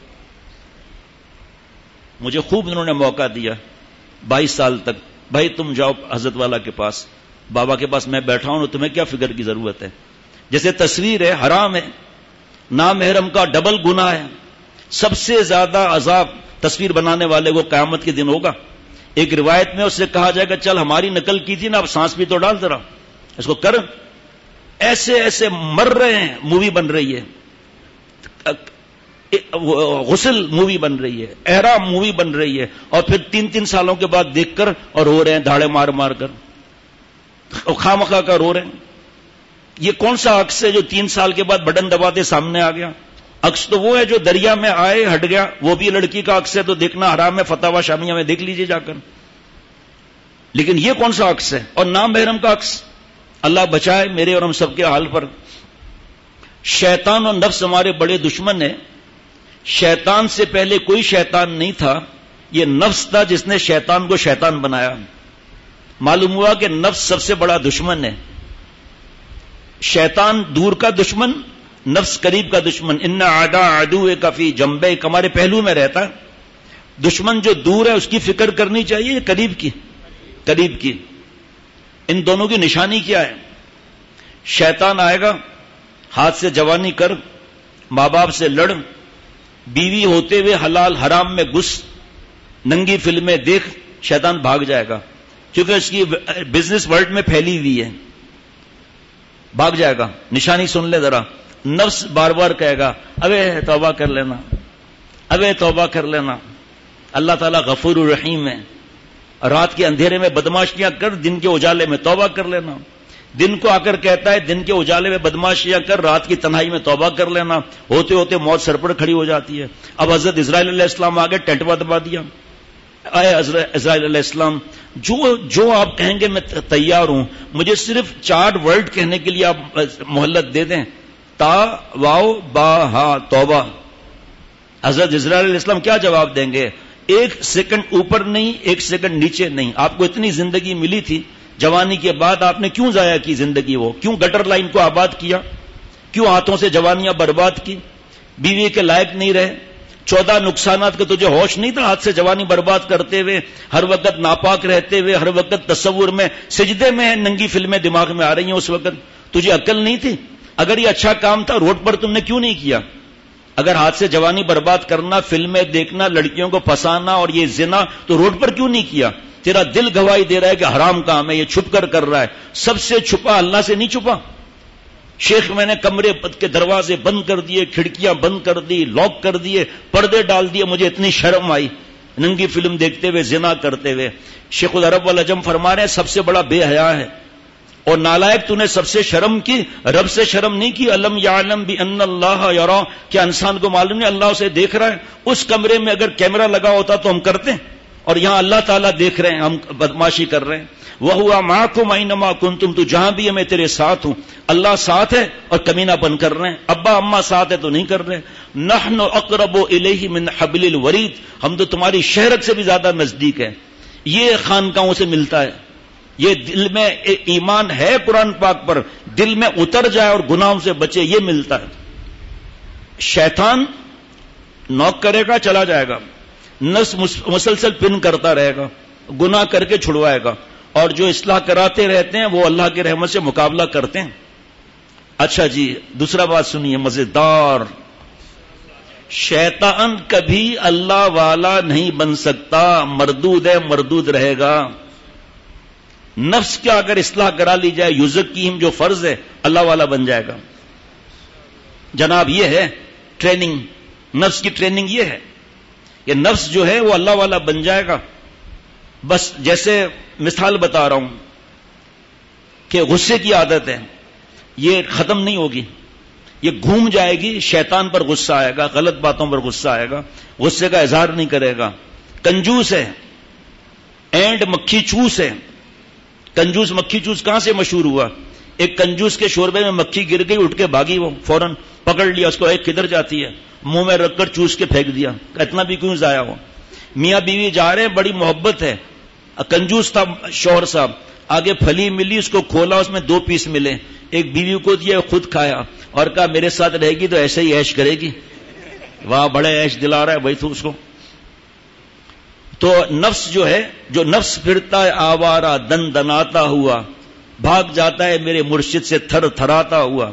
مجھے خوب انہوں نے موقع دیا بائیس سال تک، بھائی تم جاؤ حضرت والا کے پاس، بابا کے پاس میں بیٹھا ہوں، تمہیں کیا فکر کی ضرورت ہے. جیسے تصویر ہے، حرام ہے، نامحرم کا ڈبل گناہ ہے. سب سے زیادہ عذاب تصویر بنانے والے کو قیامت کے دن ہوگا. ایک روایت میں اس سے کہا جائے گا چل ہماری نقل کی تھی نا، اب سانس بھی تو ڈال ذرا، اس کو کر. ایسے ایسے مر رہے ہیں، مووی بن رہی ہے، غسل مووی بن رہی ہے، احرام مووی بن رہی ہے، اور پھر تین تین سالوں کے بعد دیکھ کر اور رو رہے ہیں دھاڑے مار مار کر، اور خامخواہ کا رو رہے ہیں. یہ کون سا عکس ہے جو تین سال کے بعد بٹن دباتے سامنے آ گیا؟ عکس تو وہ ہے جو دریا میں آئے ہٹ گیا، وہ بھی لڑکی کا عکس ہے تو دیکھنا حرام ہے، فتاوی شامیہ میں دیکھ لیجئے جا کر. لیکن یہ کون سا عکس ہے؟ اور نام محرم کا عکس. اللہ بچائے میرے اور ہم سب کے حال پر. شیطان اور نفس ہمارے بڑے دشمن ہیں. شیطان سے پہلے کوئی شیطان نہیں تھا، یہ نفس تھا جس نے شیطان کو شیطان بنایا. معلوم ہوا کہ نفس سب سے بڑا دشمن ہے. شیطان دور کا دشمن، نفس قریب کا دشمن. ان عدا عدوک فی جنبیک، ہمارے پہلو میں رہتا ہے. دشمن جو دور ہے اس کی فکر کرنی چاہیے، قریب کی قریب کی. ان دونوں کی نشانی کیا ہے؟ شیطان آئے گا، ہاتھ سے جوانی کر، ماں باپ سے لڑ، بیوی ہوتے ہوئے حلال حرام میں گھس، ننگی فلمیں دیکھ. شیطان بھاگ جائے گا کیونکہ اس کی بزنس ورلڈ میں پھیلی ہوئی ہے، بھاگ جائے گا. نشانی سن لے ذرا. نفس بار بار کہے گا ابے توبہ کر لینا، ابے توبہ کر لینا. اللہ تعالیٰ غفور الرحیم ہے. رات کے اندھیرے میں بدماشیاں کر، دن کے اجالے میں توبہ کر لینا. دن کو آ کر کہتا ہے دن کے اجالے میں بدماشیاں کر، رات کی تنہائی میں توبہ کر لینا. ہوتے ہوتے موت سر پر کھڑی ہو جاتی ہے. اب حضرت اسرائیل علیہ السلام آگے ٹینٹ دبا دیا. اے اسرائیل علیہ السلام، جو جو آپ کہیں گے میں تیار ہوں، مجھے صرف چار ورڈ کہنے کے لیے آپ مہلت دے دیں. تا واو با ہا توبہ. حضرت اسرائیل علیہ السلام کیا جواب دیں گے؟ ایک سیکنڈ اوپر نہیں، ایک سیکنڈ نیچے نہیں. آپ کو اتنی زندگی ملی تھی جوانی کے بعد، آپ نے کیوں ضائع کی زندگی؟ وہ کیوں گٹر لائن کو آباد کیا؟ کیوں ہاتھوں سے جوانیاں برباد کی؟ بیوی کے لائق نہیں رہے؟ چودہ نقصانات کا تجھے ہوش نہیں تھا؟ ہاتھ سے جوانی برباد کرتے ہوئے، ہر وقت ناپاک رہتے ہوئے، ہر وقت تصور میں، سجدے میں ننگی فلمیں دماغ میں آ رہی ہیں اس وقت. تجھے عقل نہیں تھی؟ اگر یہ اچھا کام تھا روڈ پر تم نے کیوں نہیں کیا؟ اگر ہاتھ سے جوانی برباد کرنا، فلمیں دیکھنا، لڑکیوں کو پھنسانا اور یہ زنا، تو روڈ پر کیوں نہیں کیا؟ تیرا دل گواہی دے رہا ہے کہ حرام کام ہے، یہ چھپ کر کر رہا ہے. سب سے چھپا، اللہ سے نہیں چھپا. شیخ میں نے کمرے کے دروازے بند کر دیے، کھڑکیاں بند کر دی، لاک کر دیے، پردے ڈال دیے، مجھے اتنی شرم آئی ننگی فلم دیکھتے ہوئے، زنا کرتے ہوئے. شیخ العرب والعجم فرما رہے ہیں سب سے بڑا بے حیا ہے اور نالائق تو نے سب سے شرم کی، رب سے شرم نہیں کی. الم یعلم بان اللہ یرا، کیا انسان کو معلوم نہیں اللہ اسے دیکھ رہا ہے؟ اس کمرے میں اگر کیمرہ لگا ہوتا تو ہم کرتے ہیں، اور یہاں اللہ تعالیٰ دیکھ رہے ہیں، ہم بدماشی کر رہے ہیں. وَهُوَ مَعَكُمْ أَيْنَمَا كُنْتُمْ، تو جہاں بھی ہے میں تیرے ساتھ ہوں. اللہ ساتھ ہے اور کمینہ بن کر رہے ہیں. ابا اماں ساتھ ہے تو نہیں کر رہے. نحن اقرب الیہ من حبل الورید، ہم تو تمہاری شہرت سے بھی زیادہ نزدیک ہیں. یہ خانقاہوں سے ملتا ہے. یہ دل میں ایمان ہے قرآن پاک پر، دل میں اتر جائے اور گناہوں سے بچے، یہ ملتا ہے. شیطان نوک کرے گا چلا جائے گا، نفس مسلسل پن کرتا رہے گا، گناہ کر کے چھڑوائے گا، اور جو اصلاح کراتے رہتے ہیں وہ اللہ کی رحمت سے مقابلہ کرتے ہیں. اچھا جی دوسرا بات سنیے مزیدار. شیطان کبھی اللہ والا نہیں بن سکتا، مردود ہے، مردود رہے گا. نفس کیا اگر اصلاح کرا لی جائے، یزکیہم جو فرض ہے، اللہ والا بن جائے گا. جناب یہ ہے ٹریننگ، نفس کی ٹریننگ یہ ہے کہ نفس جو ہے وہ اللہ والا بن جائے گا. بس جیسے مثال بتا رہا ہوں کہ غصے کی عادت ہے، یہ ختم نہیں ہوگی، یہ گھوم جائے گی. شیطان پر غصہ آئے گا، غلط باتوں پر غصہ آئے گا، غصے کا اظہار نہیں کرے گا. کنجوس ہے، اینڈ مکھی چوس ہے. کنجوس مکھی چوس کہاں سے مشہور ہوا؟ ایک کنجوس کے شوربے میں مکھی گر گئی, اٹھ کے بھاگی, وہ فوراً پکڑ لیا اس کو, ایک کدھر جاتی ہے, منہ میں رکھ کر چوس کے پھینک دیا, اتنا بھی کیوں ضائع ہو. میاں بیوی جا رہے ہیں, بڑی محبت ہے, کنجوس تھا شوہر صاحب, آگے پھلی ملی, اس کو کھولا, اس میں دو پیس ملے, ایک بیوی کو دیا, خود کھایا اور کہا میرے ساتھ رہے گی تو ایسے ہی عیش کرے گی. واہ بڑے عیش دلا رہا ہے بھائی تو اس کو. تو نفس جو ہے, جو نفس پھرتا ہے آوارہ دن دناتا ہوا, بھاگ جاتا ہے میرے مرشد سے تھر تھراتا ہوا.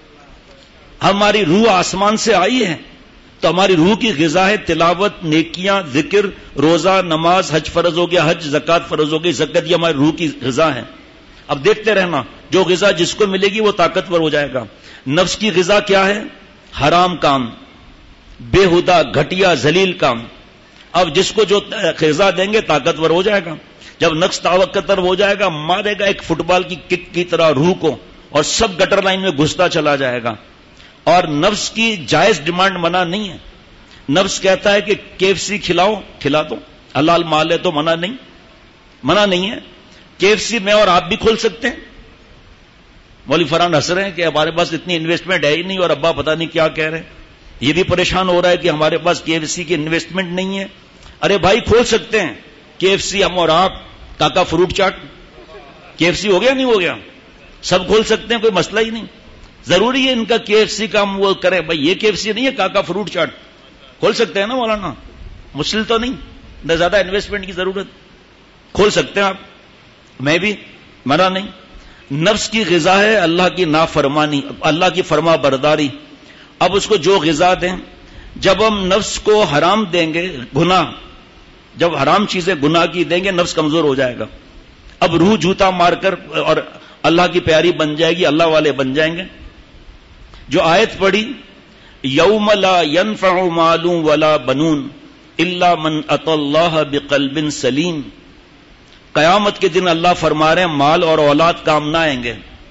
ہماری روح آسمان سے آئی ہے تو ہماری روح کی غذا ہے تلاوت, نیکیاں, ذکر, روزہ, نماز, حج فرض ہو گیا, حج, زکات فرض ہو گئی, زکات, یہ ہماری روح کی غذا ہے. اب دیکھتے رہنا, جو غذا جس کو ملے گی وہ طاقتور ہو جائے گا. نفس کی غذا کیا ہے؟ حرام کام, بےہودہ, گھٹیا, ذلیل کام. اب جس کو جو غذا دیں گے طاقتور ہو جائے گا. جب نفس طاقتور ہو جائے گا, مارے گا ایک فٹ بال کی کک کی طرح روح کو, اور سب گٹر لائن میں گھستا چلا جائے گا. اور نفس کی جائز ڈیمانڈ منع نہیں ہے. نفس کہتا ہے کہ کے ایف سی کھلاؤ, کھلا دو, حلال مال ہے تو منع نہیں, منع نہیں ہے. کے ایف سی میں اور آپ بھی کھول سکتے ہیں. مولوی فرحان ہنس رہے ہیں کہ ہمارے پاس اتنی انویسٹمنٹ ہے ہی نہیں, اور ابا پتہ نہیں کیا کہہ رہے ہیں. یہ بھی پریشان ہو رہا ہے کہ ہمارے پاس کے ایف سی کی انویسٹمنٹ نہیں ہے. ارے بھائی کھول سکتے ہیں کے ایف سی, ہم اور آپ. کاکا فروٹ چاٹ کے ایف سی ہو گیا نہیں ہو گیا, سب کھول سکتے ہیں, کوئی مسئلہ ہی نہیں. ضروری ہے ان کا کے ایف سی کا ہم وہ کریں؟ بھائی یہ کے ایف سی نہیں ہے, کاکا فروٹ چاٹ کھول سکتے ہیں نا مولانا, مشکل تو نہیں, نہ زیادہ انویسٹمنٹ کی ضرورت, کھول سکتے ہیں آپ, میں بھی منع نہیں. نفس کی غذا ہے اللہ کی نافرمانی, اللہ کی فرما برداری. اب اس کو جو غذا دیں, جب ہم نفس کو حرام دیں گے, گناہ, جب حرام چیزیں گناہ کی دیں گے, نفس کمزور ہو جائے گا. اب روح جوتا مار کر اور اللہ کی پیاری بن جائے گی, اللہ والے بن جائیں گے. جو آیت پڑھی, یوم لا ينفع مال ولا بنون الا من اتى اللہ بقلب سلیم. قیامت کے دن اللہ فرما رہے ہیں مال اور اولاد کام نہ آئیں گے,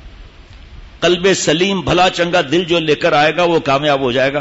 قلب سلیم, بھلا چنگا دل جو لے کر آئے گا وہ کامیاب ہو جائے گا.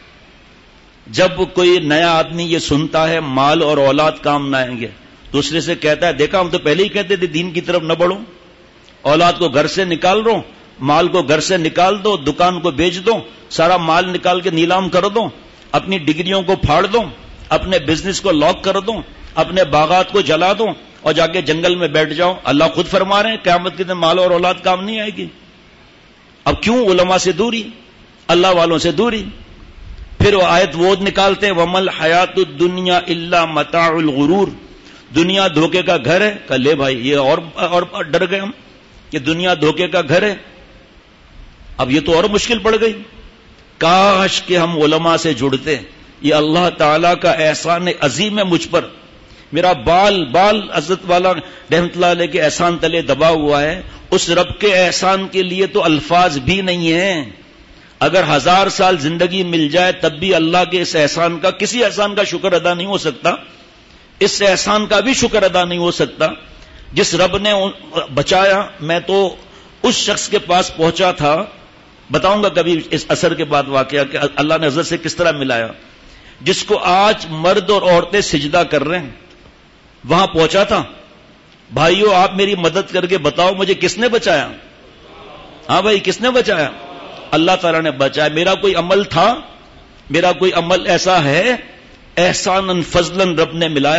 جب کوئی نیا آدمی یہ سنتا ہے مال اور اولاد کام نہ آئیں گے, دوسرے سے کہتا ہے دیکھا ہم تو پہلے ہی کہتے تھے دین کی طرف نہ بڑھو, اولاد کو گھر سے نکال دو, مال کو گھر سے نکال دو, دکان کو بیچ دو, سارا مال نکال کے نیلام کر دو, اپنی ڈگریوں کو پھاڑ دو, اپنے بزنس کو لاک کر دو, اپنے باغات کو جلا دو اور جا کے جنگل میں بیٹھ جاؤ. اللہ خود فرما رہے ہیں قیامت کے دن مال اور اولاد کام نہیں آئے گی. اب کیوں؟ علماء سے دوری, اللہ والوں سے دوری. پھر وہ آیت وہ نکالتے ہیں, وَمَا الْحَيَاةُ الدُّنْيَا إِلَّا مَتَاعُ الْغُرُورِ, دنیا دھوکے کا گھر ہے. کہ لے بھائی یہ اور اور ڈر گئے ہم کہ دنیا دھوکے کا گھر ہے. اب یہ تو اور مشکل پڑ گئی. کاش کہ ہم علماء سے جڑتے, یہ اللہ تعالیٰ کا احسان عظیم ہے مجھ پر. میرا بال بال عزت والا رحمت اللہ علیہ کے احسان تلے دبا ہوا ہے. اس رب کے احسان کے لیے تو الفاظ بھی نہیں ہیں. اگر ہزار سال زندگی مل جائے تب بھی اللہ کے اس احسان کا, کسی احسان کا شکر ادا نہیں ہو سکتا. اس احسان کا بھی شکر ادا نہیں ہو سکتا جس رب نے بچایا. میں تو اس شخص کے پاس پہنچا تھا, بتاؤں گا کبھی اس اثر کے بعد واقعہ کہ اللہ نے حضرت سے کس طرح ملایا, جس کو آج مرد اور عورتیں سجدہ کر رہے ہیں. وہاں پہنچا تھا. بھائیو آپ میری مدد کر کے بتاؤ مجھے کس نے بچایا؟ ہاں بھائی کس نے بچایا؟ اللہ تعالیٰ نے بچایا. میرا کوئی عمل تھا, میرا کوئی عمل ایسا ہے, احساناً فضلاً رب نے ملایا.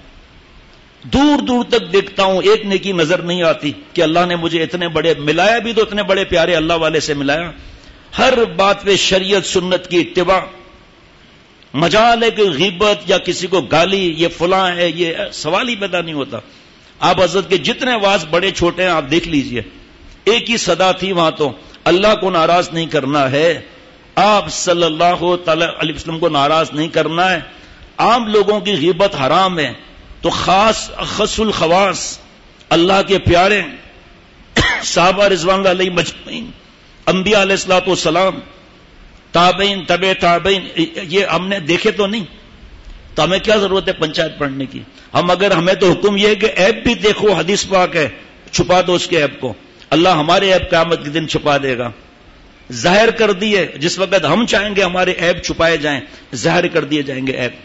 دور دور تک دیکھتا ہوں ایک نیکی نظر نہیں آتی کہ اللہ نے مجھے اتنے بڑے ملایا, بھی تو اتنے بڑے پیارے اللہ والے سے ملایا. ہر بات پہ شریعت سنت کی اتباع. مجال ہے کہ غیبت یا کسی کو گالی یہ فلاں ہے, یہ سوال ہی پیدا نہیں ہوتا. آپ حضرت کے جتنے واز بڑے چھوٹے ہیں آپ دیکھ لیجئے, ایک ہی صدا تھی وہاں, تو اللہ کو ناراض نہیں کرنا ہے, آپ صلی اللہ تعالی علیہ وسلم کو ناراض نہیں کرنا ہے. عام لوگوں کی غیبت حرام ہے, تو خاص خص الخواص اللہ کے پیارے صحابہ رضوان اللہ علیہ مجمعین, انبیاء علیہ الصلوۃ والسلام, تابعین, تبع تابعین, یہ ہم نے دیکھے تو نہیں, تو ہمیں کیا ضرورت ہے پنچایت پڑھنے کی؟ ہم اگر ہمیں تو حکم یہ ہے کہ عیب بھی دیکھو, حدیث پاک ہے, چھپا دو اس کے عیب کو. اللہ ہمارے عیب قیامت کے دن چھپا دے گا. ظاہر کر دیے, جس وقت ہم چاہیں گے ہمارے عیب چھپائے جائیں, ظاہر کر دیے جائیں گے عیب.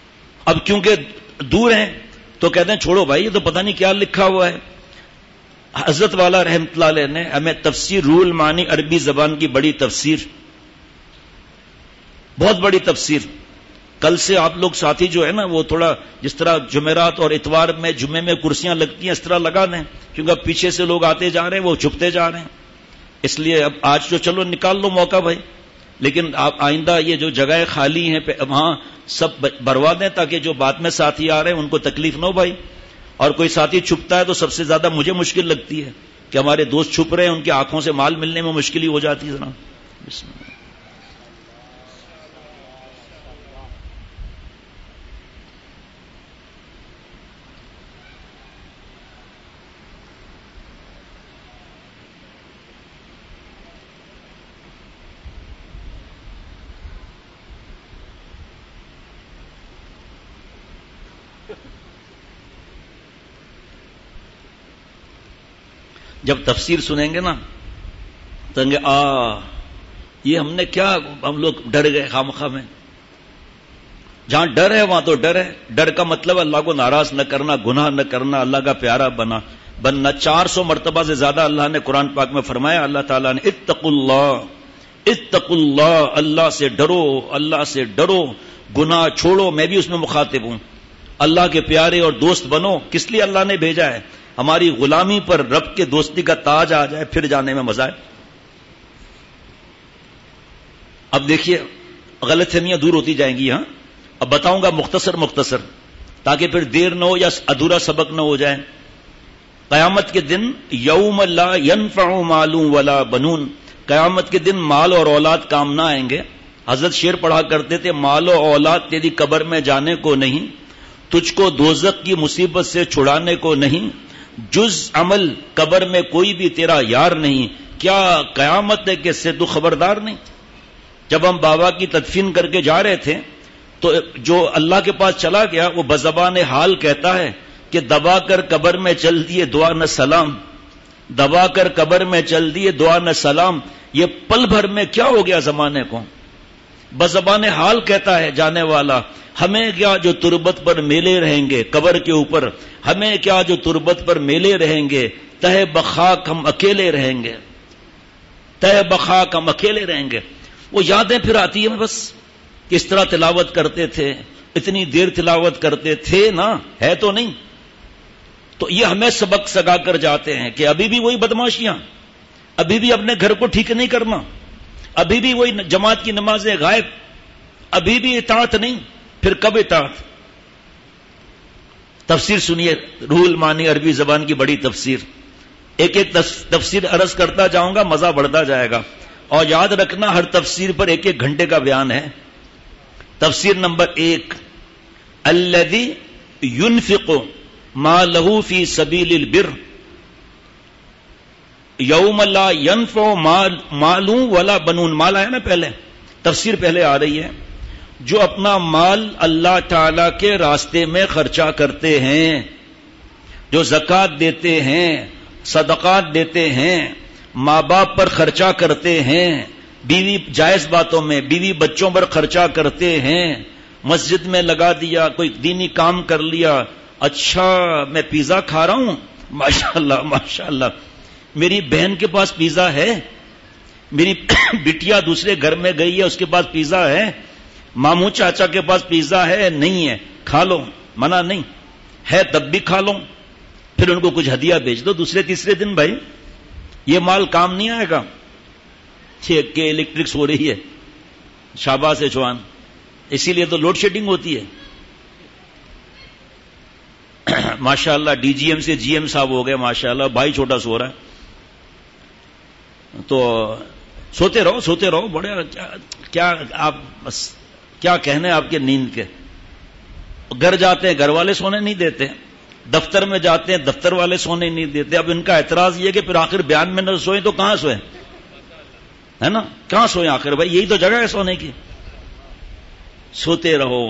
اب کیونکہ دور ہیں تو کہتے ہیں چھوڑو بھائی یہ تو پتہ نہیں کیا لکھا ہوا ہے. حضرت والا رحمۃ اللہ علیہ نے ہمیں تفسیر روح المعانی عربی زبان کی بڑی تفسیر، بہت بڑی تفسیر، کل سے آپ لوگ ساتھی جو ہے نا وہ تھوڑا جس طرح جمعرات اور اتوار میں جمعے میں کرسیاں لگتی ہیں اس طرح لگا دیں، کیونکہ اب پیچھے سے لوگ آتے جا رہے ہیں وہ چھپتے جا رہے ہیں، اس لیے اب آج تو چلو نکال لو موقع بھائی، لیکن آپ آئندہ یہ جو جگہیں خالی ہیں وہاں سب بھروا دیں تاکہ جو بعد میں ساتھی آ رہے ہیں ان کو تکلیف نہ ہو بھائی. اور کوئی ساتھی چھپتا ہے تو سب سے زیادہ مجھے مشکل لگتی ہے کہ ہمارے دوست چھپ رہے ہیں، ان کی آنکھوں سے مال ملنے میں مشکل ہی ہو جاتی ہے. بسم اللہ. جب تفسیر سنیں گے نا تو کہیں گے آ یہ ہم نے کیا، ہم لوگ ڈر گئے خامخواہ میں. جہاں ڈر ہے وہاں تو ڈر ہے. ڈر کا مطلب اللہ کو ناراض نہ کرنا، گناہ نہ کرنا، اللہ کا پیارا بنا بننا. چار سو مرتبہ سے زیادہ اللہ نے قرآن پاک میں فرمایا، اللہ تعالیٰ نے اتقوا اللہ اتقوا اللہ، اللہ سے ڈرو، اللہ سے ڈرو، گناہ چھوڑو. میں بھی اس میں مخاطب ہوں. اللہ کے پیارے اور دوست بنو. کس لیے اللہ نے بھیجا ہے؟ ہماری غلامی پر رب کے دوستی کا تاج آ جائے، پھر جانے میں مزہ ہے. اب دیکھیے غلط فہمیاں دور ہوتی جائیں گی. ہاں اب بتاؤں گا مختصر مختصر تاکہ پھر دیر نہ ہو یا ادھورا سبق نہ ہو جائے. قیامت کے دن یوم لا ينفع مال ولا بنون، قیامت کے دن مال اور اولاد کام نہ آئیں گے. حضرت شعر پڑھا کرتے تھے، مال و اولاد تیری قبر میں جانے کو نہیں، تجھ کو دوزخ کی مصیبت سے چھڑانے کو نہیں، جز عمل قبر میں کوئی بھی تیرا یار نہیں. کیا قیامت ہے کہ اس سے تو خبردار نہیں؟ جب ہم بابا کی تدفین کر کے جا رہے تھے تو جو اللہ کے پاس چلا گیا وہ بزبان حال کہتا ہے کہ دبا کر قبر میں چل دیے دعا نہ سلام، دبا کر قبر میں چل دیے دعا نہ سلام. یہ پل بھر میں کیا ہو گیا زمانے کو؟ بزبان حال کہتا ہے جانے والا، ہمیں کیا جو تربت پر میلے رہیں گے قبر کے اوپر، ہمیں کیا جو تربت پر میلے رہیں گے، تہ بخاک ہم اکیلے رہیں گے، تہ بخاک ہم اکیلے رہیں گے. وہ یادیں پھر آتی ہیں بس، کس طرح تلاوت کرتے تھے، اتنی دیر تلاوت کرتے تھے نا، ہے تو نہیں. تو یہ ہمیں سبق سگا کر جاتے ہیں کہ ابھی بھی وہی بدماشیاں، ابھی بھی اپنے گھر کو ٹھیک نہیں کرنا، ابھی بھی وہی جماعت کی نمازیں غائب، ابھی بھی اطاعت نہیں. پھر کب اطاعت؟ تفسیر سنیے روح المعانی عربی زبان کی بڑی تفسیر. ایک ایک تفسیر عرض کرتا جاؤں گا، مزہ بڑھتا جائے گا. اور یاد رکھنا ہر تفسیر پر ایک ایک گھنٹے کا بیان ہے. تفسیر نمبر ایک، الذی ينفق مالہ فی سبیل البر یوم لا ينفع مال ولا بنون. مال آیا نا پہلے، تفسیر پہلے آ رہی ہے. جو اپنا مال اللہ تعالی کے راستے میں خرچہ کرتے ہیں، جو زکوٰۃ دیتے ہیں، صدقات دیتے ہیں، ماں باپ پر خرچہ کرتے ہیں، بیوی جائز باتوں میں بیوی بچوں پر خرچہ کرتے ہیں، مسجد میں لگا دیا، کوئی دینی کام کر لیا. اچھا میں پیزا کھا رہا ہوں، ماشاءاللہ ماشاءاللہ، میری بہن کے پاس پیزا ہے، میری بٹیا دوسرے گھر میں گئی ہے اس کے پاس پیزا ہے، ماموں چاچا کے پاس پیزا ہے، نہیں ہے کھا لو، منع نہیں ہے، تب بھی کھا لو. پھر ان کو کچھ ہدیہ بھیج دو دوسرے تیسرے دن. بھائی یہ مال کام نہیں آئے گا. ٹھیک کہ الیکٹرکس ہو رہی ہے، شاباش ہے چوہان، اسی لیے تو لوڈ شیڈنگ ہوتی ہے. ماشاءاللہ ڈی جی ایم سے جی ایم صاحب ہو گئے ماشاءاللہ. بھائی چھوٹا سو رہا ہے تو سوتے رہو سوتے رہو. بڑے کیا آپ بس کیا کہنے آپ کے نیند کے. گھر جاتے ہیں گھر والے سونے نہیں دیتے، دفتر میں جاتے ہیں دفتر والے سونے نہیں دیتے. اب ان کا اعتراض یہ کہ پھر آخر بیان میں نہ سوئیں تو کہاں سوئیں، ہے نا؟ کہاں سوئیں آخر؟ بھائی یہی تو جگہ ہے سونے کی. سوتے رہو.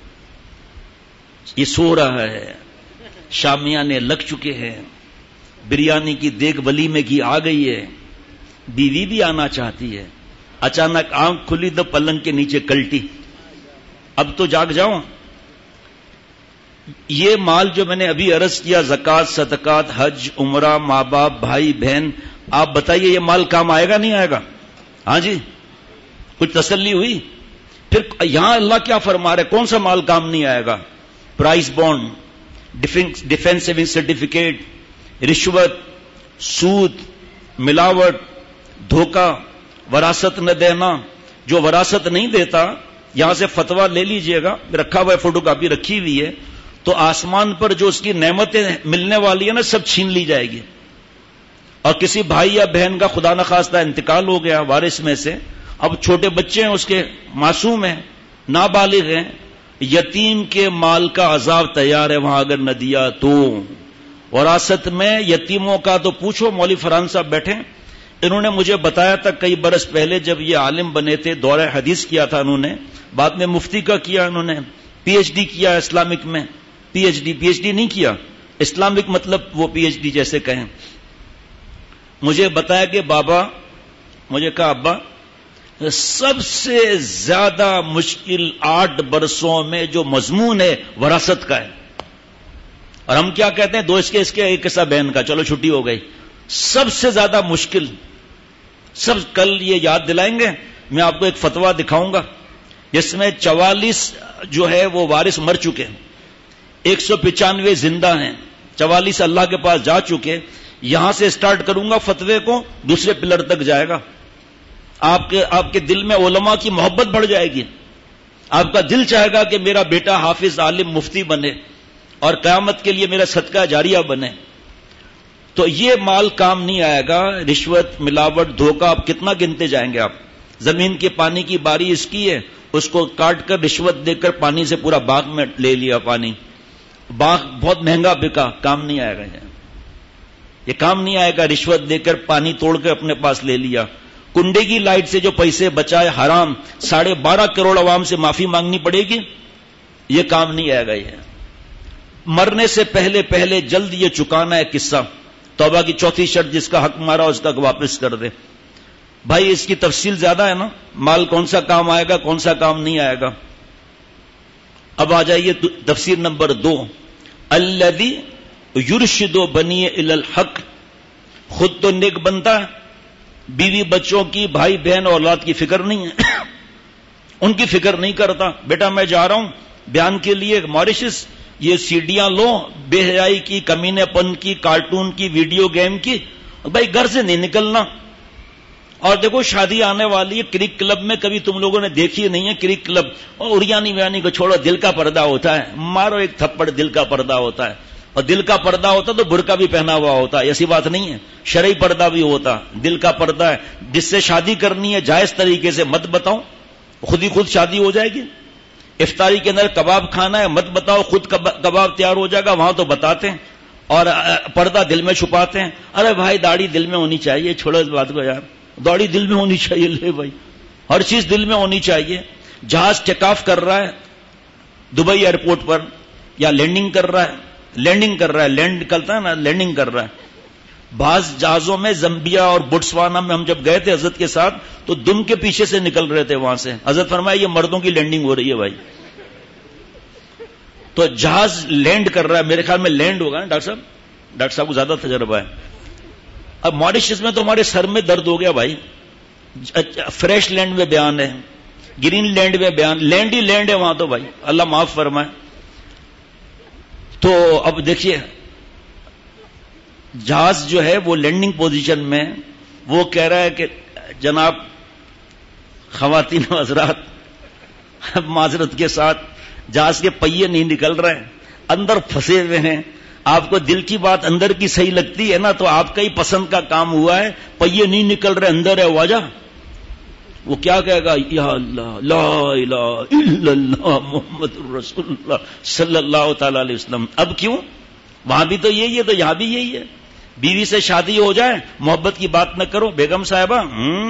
یہ سو رہا ہے، شامیانے لگ چکے ہیں، بریانی کی دیگ ولیمے کی آ گئی ہے، بیوی بھی آنا چاہتی ہے. اچانک آنکھ کھلی تو پلنگ کے نیچے کلٹی. اب تو جاگ جاؤ. یہ مال جو میں نے ابھی عرض کیا، زکوٰۃ، صدقات، حج، عمرہ، ماں باپ، بھائی بہن، آپ بتائیے یہ مال کام آئے گا نہیں آئے گا؟ ہاں جی، کچھ تسلی ہوئی؟ پھر یہاں اللہ کیا فرما رہے، کون سا مال کام نہیں آئے گا؟ Prize bond, defence saving certificate, رشوت، سود، ملاوٹ، دھوکہ، وراثت نہ دینا۔ جو وراثت نہیں دیتا، یہاں سے فتویٰ لے لیجئے گا، رکھا ہوا ہے، فوٹو کاپی رکھی ہوئی ہے، تو آسمان پر جو اس کی نعمتیں ملنے والی ہیں نا، سب چھین لی جائے گی۔ اور کسی بھائی یا بہن کا خدا نخواستہ انتقال ہو گیا وارث میں سے، اب چھوٹے بچے ہیں اس کے، معصوم ہیں، نابالغ ہیں، یتیم کے مال کا عذاب تیار ہے وہاں اگر نہ دیا تو۔ وراثت میں یتیموں کا تو پوچھو، مولوی فرحان صاحب بیٹھے، انہوں نے مجھے بتایا تھا کئی برس پہلے جب یہ عالم بنے تھے، دورہ حدیث کیا تھا انہوں نے، بعد میں مفتی کا کیا انہوں نے، پی ایچ ڈی کیا اسلامک میں، P H D P H D نہیں کیا، اسلامک مطلب وہ پی ایچ ڈی جیسے کہیں۔ مجھے بتایا کہ بابا، مجھے کہا ابا، سب سے زیادہ مشکل آٹھ برسوں میں جو مضمون ہے وراثت کا ہے۔ اور ہم کیا کہتے ہیں، دو اس کے اس کے ایک حصہ بہن کا، چلو چھٹی ہو گئی۔ سب سے زیادہ مشکل، سب کل یہ یاد دلائیں گے، میں آپ کو ایک فتویٰ دکھاؤں گا جس میں چوالیس جو ہے وہ وارث مر چکے ہیں، ایک سو پچانوے زندہ ہیں، چوالیس اللہ کے پاس جا چکے۔ یہاں سے سٹارٹ کروں گا فتوے کو، دوسرے پلر تک جائے گا۔ آپ کے آپ کے دل میں علماء کی محبت بڑھ جائے گی، آپ کا دل چاہے گا کہ میرا بیٹا حافظ، عالم، مفتی بنے اور قیامت کے لیے میرا صدقہ جاریہ بنے۔ تو یہ مال کام نہیں آئے گا، رشوت، ملاوٹ، دھوکہ، آپ کتنا گنتے جائیں گے؟ آپ زمین کے پانی کی باری اس کی ہے، اس کو کاٹ کر رشوت دے کر پانی سے پورا باغ میں لے لیا، پانی باغ بہت مہنگا بکا، کام نہیں آئے گا، یہ کام نہیں آئے گا۔ رشوت دے کر پانی توڑ کر اپنے پاس لے لیا، کنڈے کی لائٹ سے جو پیسے بچائے حرام، ساڑھے بارہ کروڑ عوام سے معافی مانگنی پڑے گی، یہ کام نہیں آئے گا۔ یہ مرنے سے پہلے پہلے جلد یہ چکانا ہے قصہ، توبہ کی چوتھی شرط، جس کا حق مارا اس کا واپس کر دے۔ بھائی اس کی تفصیل زیادہ ہے نا، مال کون سا کام آئے گا، کون سا کام نہیں آئے گا۔ اب آ جائیے تفسیر نمبر دو، الذی یرشد بنی الی الحق، خود تو نیک بنتا ہے، بیوی بچوں کی، بھائی بہن اور اولاد کی فکر نہیں ہے، ان کی فکر نہیں کرتا۔ بیٹا میں جا رہا ہوں بیان کے لیے ماریشس، یہ سیڈیاں لو، بے حیائی کی، کمینے پن کی، کارٹون کی، ویڈیو گیم کی، بھائی گھر سے نہیں نکلنا۔ اور دیکھو شادی آنے والی ہے، کرک کلب میں کبھی تم لوگوں نے دیکھی نہیں ہے کرک کلب، اور اریانی ویانی کو چھوڑو، دل کا پردہ ہوتا ہے، مارو ایک تھپڑ، دل کا پردہ ہوتا ہے، اور دل کا پردہ ہوتا تو برقع بھی پہنا ہوا ہوتا ہے، ایسی بات نہیں ہے، شرعی پردہ بھی ہوتا، دل کا پردہ ہے۔ جس سے شادی کرنی ہے جائز طریقے سے مت بتاؤ، خود ہی خود شادی ہو جائے گی۔ افطاری کے اندر کباب کھانا ہے مت بتاؤ، خود کباب تیار ہو جائے گا، وہاں تو بتاتے ہیں، اور پردہ دل میں چھپاتے ہیں۔ ارے بھائی داڑھی دل میں ہونی چاہیے، چھوڑو اس بات کو یار، داڑھی دل میں ہونی چاہیے، لے بھائی ہر چیز دل میں ہونی چاہیے۔ جہاز ٹیک آف کر رہا ہے دبئی ایئرپورٹ پر، یا لینڈنگ کر رہا ہے، لینڈنگ کر رہا ہے، لینڈ نکلتا ہے نا، لینڈنگ کر رہا ہے۔ بعض جہازوں میں زمبیا اور بوٹسوانا میں ہم جب گئے تھے حضرت کے ساتھ، تو دم کے پیچھے سے نکل رہے تھے وہاں سے، حضرت فرمایا یہ مردوں کی لینڈنگ ہو رہی ہے بھائی۔ تو جہاز لینڈ کر رہا ہے، میرے خیال میں لینڈ ہوگا نا ڈاکٹر صاحب، ڈاکٹر صاحب کو زیادہ تجربہ ہے۔ اب ماریشس میں تو ہمارے سر میں درد ہو گیا بھائی، فریش لینڈ میں بیان ہے، گرین لینڈ میں بیان، لینڈ ہی لینڈ ہے وہاں تو بھائی، اللہ معاف فرمائے۔ تو اب دیکھیے جہاز جو ہے وہ لینڈنگ پوزیشن میں، وہ کہہ رہا ہے کہ جناب خواتین و حضرات معذرت کے ساتھ جہاز کے پہیے نہیں نکل رہے، اندر پھنسے ہوئے ہیں، آپ کو دل کی بات اندر کی صحیح لگتی ہے نا، تو آپ کا ہی پسند کا کام ہوا ہے، پہیے نہیں نکل رہے، اندر ہے واجہ، وہ کیا کہے گا، یا اللہ لا الہ الا اللہ محمد رسول اللہ صلی اللہ تعالی علیہ وسلم۔ اب کیوں؟ وہاں بھی تو یہی ہے، تو یہاں بھی یہی ہے۔ بیوی سے شادی ہو جائے، محبت کی بات نہ کرو، بیگم صاحبہ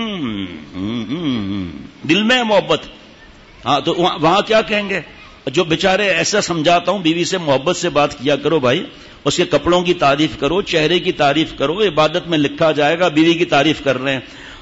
دل میں ہے محبت، ہاں تو وہاں کیا کہیں گے؟ جو بیچارے، ایسا سمجھاتا ہوں، بیوی سے محبت سے بات کیا کرو بھائی، اس کے کپڑوں کی تعریف کرو، چہرے کی تعریف کرو، عبادت میں لکھا جائے گا بیوی کی تعریف کر رہے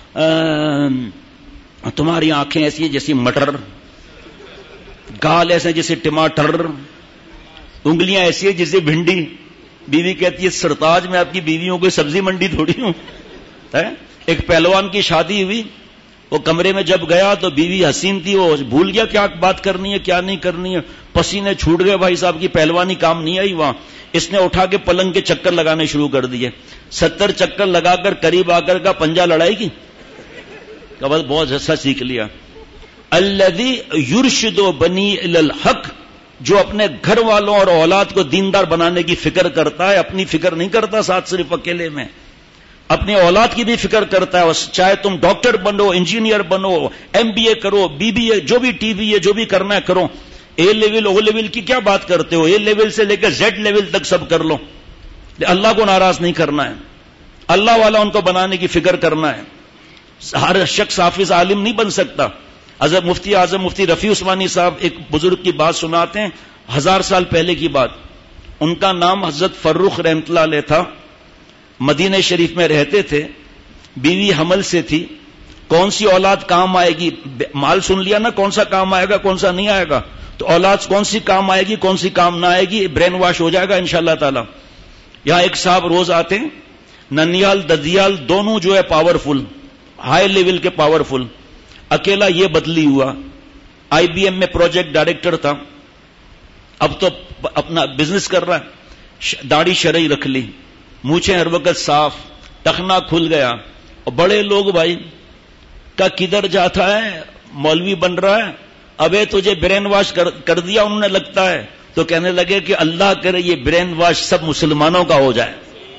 ہیں، تمہاری آنکھیں ایسی ہیں جیسی مٹر، گال ایسے جیسے ٹماٹر، انگلیاں ایسی ہے جسے بھنڈی. بیوی کہتی ہے سرتاج میں آپ کی بیویوں کو سبزی منڈی تھوڑی ہوں. ایک پہلوان کی شادی ہوئی, وہ کمرے میں جب گیا تو بیوی حسین تھی, وہ بھول گیا کیا بات کرنی ہے کیا نہیں کرنی ہے, پسینے چھوٹ گئے بھائی صاحب کی پہلوانی کام نہیں آئی وہاں. اس نے اٹھا کے پلنگ کے چکر لگانے شروع کر دیے. ستر چکر لگا کر قریب آ کر کا پنجہ لڑائی کی, کہ بس بہت حصہ سیکھ لیا. الذی یرشد بنی الی الحق, جو اپنے گھر والوں اور اولاد کو دیندار بنانے کی فکر کرتا ہے, اپنی فکر نہیں کرتا ساتھ صرف اکیلے میں, اپنی اولاد کی بھی فکر کرتا ہے. چاہے تم ڈاکٹر بنو, انجینئر بنو, ایم بی اے کرو, بی بی اے, جو بھی ٹی بی اے, جو بھی کرنا ہے کرو. اے لیول او لیول کی کیا بات کرتے ہو, اے لیول سے لے کر زیڈ لیول تک سب کر لو. اللہ کو ناراض نہیں کرنا ہے, اللہ والا ان کو بنانے کی فکر کرنا ہے. ہر شخص حافظ عالم نہیں بن سکتا. حضرت مفتی اعظم مفتی رفیع عثمانی صاحب ایک بزرگ کی بات سناتے ہیں, ہزار سال پہلے کی بات. ان کا نام حضرت فروخ رحمۃ اللہ علیہ تھا, مدینہ شریف میں رہتے تھے, بیوی حمل سے تھی. کون سی اولاد کام آئے گی, مال سن لیا نا کون سا کام آئے گا کون سا نہیں آئے گا, تو اولاد کون سی کام آئے گی کون سی کام نہ آئے گی, برین واش ہو جائے گا انشاءاللہ تعالی. یہاں ایک صاحب روز آتے ہیں, ننیال ددیال دونوں جو ہے پاورفل, ہائی لیول کے پاورفل. اکیلا یہ بدلی ہوا, آئی بی ایم میں پروجیکٹ ڈائریکٹر تھا, اب تو اپنا بزنس کر رہا ہے. داڑھی شرعی رکھ لی, مونچھیں ہر وقت صاف, ٹخنا کھل گیا. اور بڑے لوگ بھائی کا کدھر جاتا ہے, مولوی بن رہا ہے, ابے تجھے برین واش کر, کر دیا انہوں نے لگتا ہے. تو کہنے لگے کہ اللہ کرے یہ برین واش سب مسلمانوں کا ہو جائے.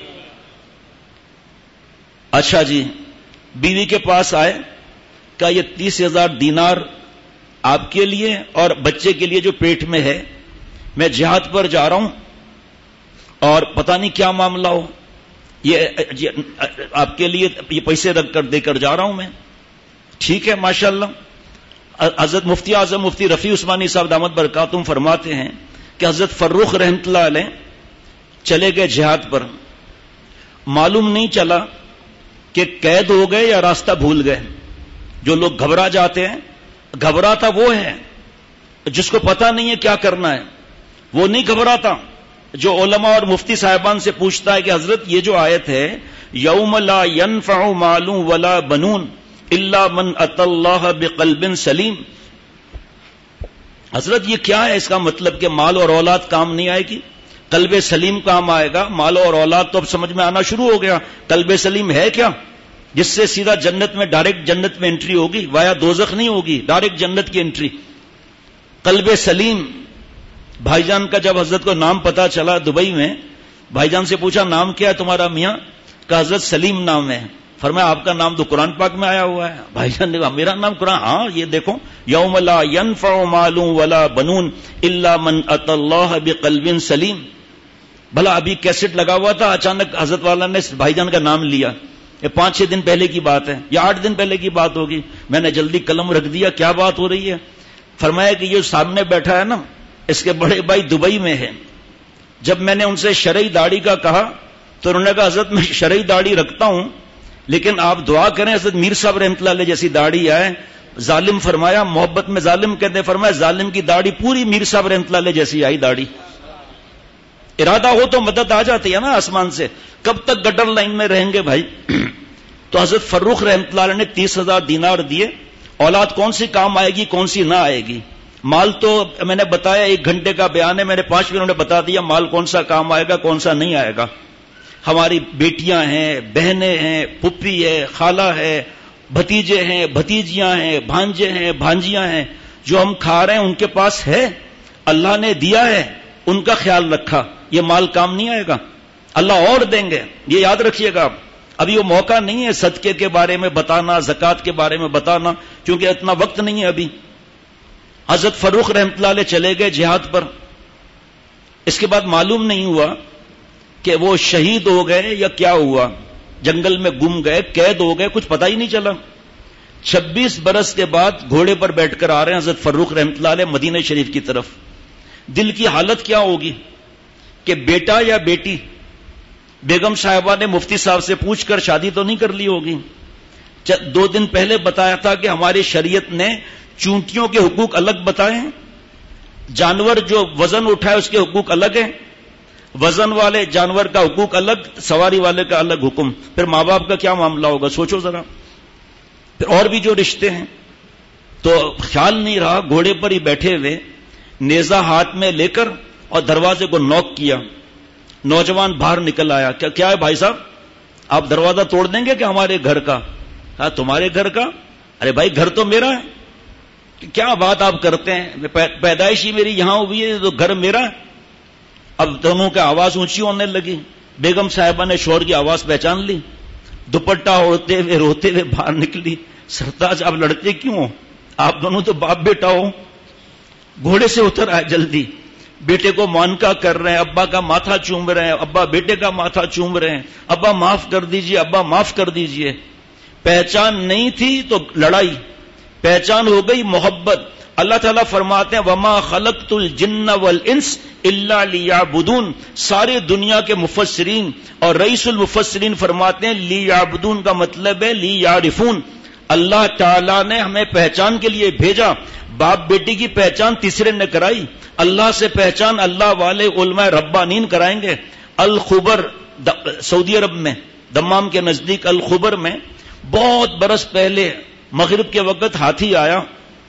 اچھا جی, بیوی کے پاس آئے, کہ یہ تیس ہزار دینار آپ کے لیے اور بچے کے لیے جو پیٹ میں ہے, میں جہاد پر جا رہا ہوں اور پتہ نہیں کیا معاملہ ہو, یہ آپ کے لیے یہ پیسے رکھ کر دے کر جا رہا ہوں میں. ٹھیک ہے ماشاءاللہ. حضرت مفتی اعظم مفتی رفیع عثمانی صاحب دامت برکاتہم فرماتے ہیں کہ حضرت فروخ رحمۃ اللہ علیہ چلے گئے جہاد پر. معلوم نہیں چلا کہ قید ہو گئے یا راستہ بھول گئے. جو لوگ گھبرا جاتے ہیں, گھبراتا وہ ہے جس کو پتا نہیں ہے کیا کرنا ہے, وہ نہیں گھبراتا. جو علماء اور مفتی صاحبان سے پوچھتا ہے کہ حضرت یہ جو آیت ہے یوم لا ينفع مال ولا بنون الا من اتى اللہ بقلب سلیم, حضرت یہ کیا ہے, اس کا مطلب کہ مال اور اولاد کام نہیں آئے گی, قلب سلیم کام آئے گا. مال اور اولاد تو اب سمجھ میں آنا شروع ہو گیا, قلب سلیم ہے کیا, جس سے سیدھا جنت میں ڈائریکٹ جنت میں انٹری ہوگی, وایا دوزخ نہیں ہوگی, ڈائریکٹ جنت کی انٹری. قلب سلیم. بھائی جان کا جب حضرت کو نام پتا چلا دبئی میں, بھائی جان سے پوچھا نام کیا ہے تمہارا میاں, کہ حضرت سلیم نام ہے. فرمایا آپ کا نام تو قرآن پاک میں آیا ہوا ہے. بھائی جان نے کہا میرا نام قرآن, ہاں یہ دیکھو یوم لا ينفع مال ولا بنون الا من اتى اللہ بقلب سلیم. بھلا ابھی کیسٹ لگا ہوا تھا, اچانک حضرت والا نے بھائی جان کا نام لیا. یہ پانچ چھ دن پہلے کی بات ہے یا آٹھ دن پہلے کی بات ہوگی. میں نے جلدی قلم رکھ دیا, کیا بات ہو رہی ہے. فرمایا کہ یہ سامنے بیٹھا ہے نا, اس کے بڑے بھائی دبئی میں ہے. جب میں نے ان سے شرعی داڑھی کا کہا تو انہوں نے کہا حضرت میں شرعی داڑھی رکھتا ہوں, لیکن آپ دعا کریں حضرت میر صاحب رحمۃ اللہ علیہ جیسی داڑھی آئے. ظالم فرمایا, محبت میں ظالم کہتے, فرمایا ظالم کی داڑھی پوری میر صاحب رحمۃ اللہ علیہ جیسی آئی داڑھی. ارادہ ہو تو مدد آ جاتی ہے نا آسمان سے. کب تک گٹر لائن میں رہیں گے بھائی. تو حضرت فروخ رحمۃ اللہ علیہ نے تیس ہزار دینار دیے. اولاد کون سی کام آئے گی کون سی نہ آئے گی. مال تو میں نے بتایا ایک گھنٹے کا بیان ہے, میں نے پانچ منٹ میں بتا دیا مال کون سا کام آئے گا کون سا نہیں آئے گا. ہماری بیٹیاں ہیں, بہنیں ہیں, پھپھی ہے, خالہ ہے, بھتیجے ہیں, بھتیجیاں ہیں, بھانجے ہیں, بھانجیاں ہیں, جو ہم کھا رہے ہیں ان کے پاس ہے, اللہ نے دیا ہے, ان کا خیال رکھا. یہ مال کام نہیں آئے گا, اللہ اور دیں گے, یہ یاد رکھیے گا. ابھی وہ موقع نہیں ہے صدقے کے بارے میں بتانا, زکوٰۃ کے بارے میں بتانا, کیونکہ اتنا وقت نہیں ہے ابھی. حضرت فروخ رحمۃ اللہ علیہ چلے گئے جہاد پر. اس کے بعد معلوم نہیں ہوا کہ وہ شہید ہو گئے یا کیا ہوا, جنگل میں گم گئے, قید ہو گئے, کچھ پتہ ہی نہیں چلا. چھبیس برس کے بعد گھوڑے پر بیٹھ کر آ رہے ہیں حضرت فروخ رحمۃ اللہ علیہ مدینہ شریف کی طرف. دل کی حالت کیا ہوگی کہ بیٹا یا بیٹی. بیگم صاحبہ نے مفتی صاحب سے پوچھ کر شادی تو نہیں کر لی ہوگی. دو دن پہلے بتایا تھا کہ ہماری شریعت نے چونٹیوں کے حقوق الگ بتائے ہیں, جانور جو وزن اٹھائے اس کے حقوق الگ ہیں، وزن والے جانور کا حقوق الگ، سواری والے کا الگ حکم. پھر ماں باپ کا کیا معاملہ ہوگا سوچو ذرا. پھر اور بھی جو رشتے ہیں. تو خیال نہیں رہا، گھوڑے پر ہی بیٹھے ہوئے نیزہ ہاتھ میں لے کر اور دروازے کو نوک کیا. نوجوان باہر نکل آیا. کیا کیا ہے بھائی صاحب، آپ دروازہ توڑ دیں گے کہ ہمارے گھر کا؟ ہاں تمہارے گھر کا؟ ارے بھائی گھر تو میرا ہے. کیا بات آپ کرتے ہیں، پیدائشی میری یہاں ہوئی ہے تو گھر میرا ہے. اب دونوں کی آواز اونچی ہونے لگی. بیگم صاحبہ نے شوہر کی آواز پہچان لی، دوپٹہ اوڑھتے ہوئے روتے ہوئے باہر نکلی. سرتاج آپ لڑتے کیوں ہو؟ آپ دونوں تو باپ بیٹا ہو. گھوڑے سے اتر آئے جلدی، بیٹے کو مانکا کر رہے ہیں، ابا کا ماتھا چوم رہے ہیں، ابا بیٹے کا ماتھا چوم رہے ہیں. ابا معاف کر دیجئے، ابا معاف کر دیجئے. پہچان نہیں تھی تو لڑائی، پہچان ہو گئی محبت. اللہ تعالیٰ فرماتے ہیں وما خلقت الجن والانس الا لیعبدون. سارے دنیا کے مفسرین اور رئیس المفسرین فرماتے ہیں لیعبدون کا مطلب ہے لیعرفون. اللہ تعالیٰ نے ہمیں پہچان کے لیے بھیجا. باپ بیٹی کی پہچان تیسرے نے کرائی، اللہ سے پہچان اللہ والے علماء ربانین کرائیں گے. الخبر سعودی عرب میں دمام کے نزدیک الخبر میں بہت برس پہلے مغرب کے وقت ہاتھی آیا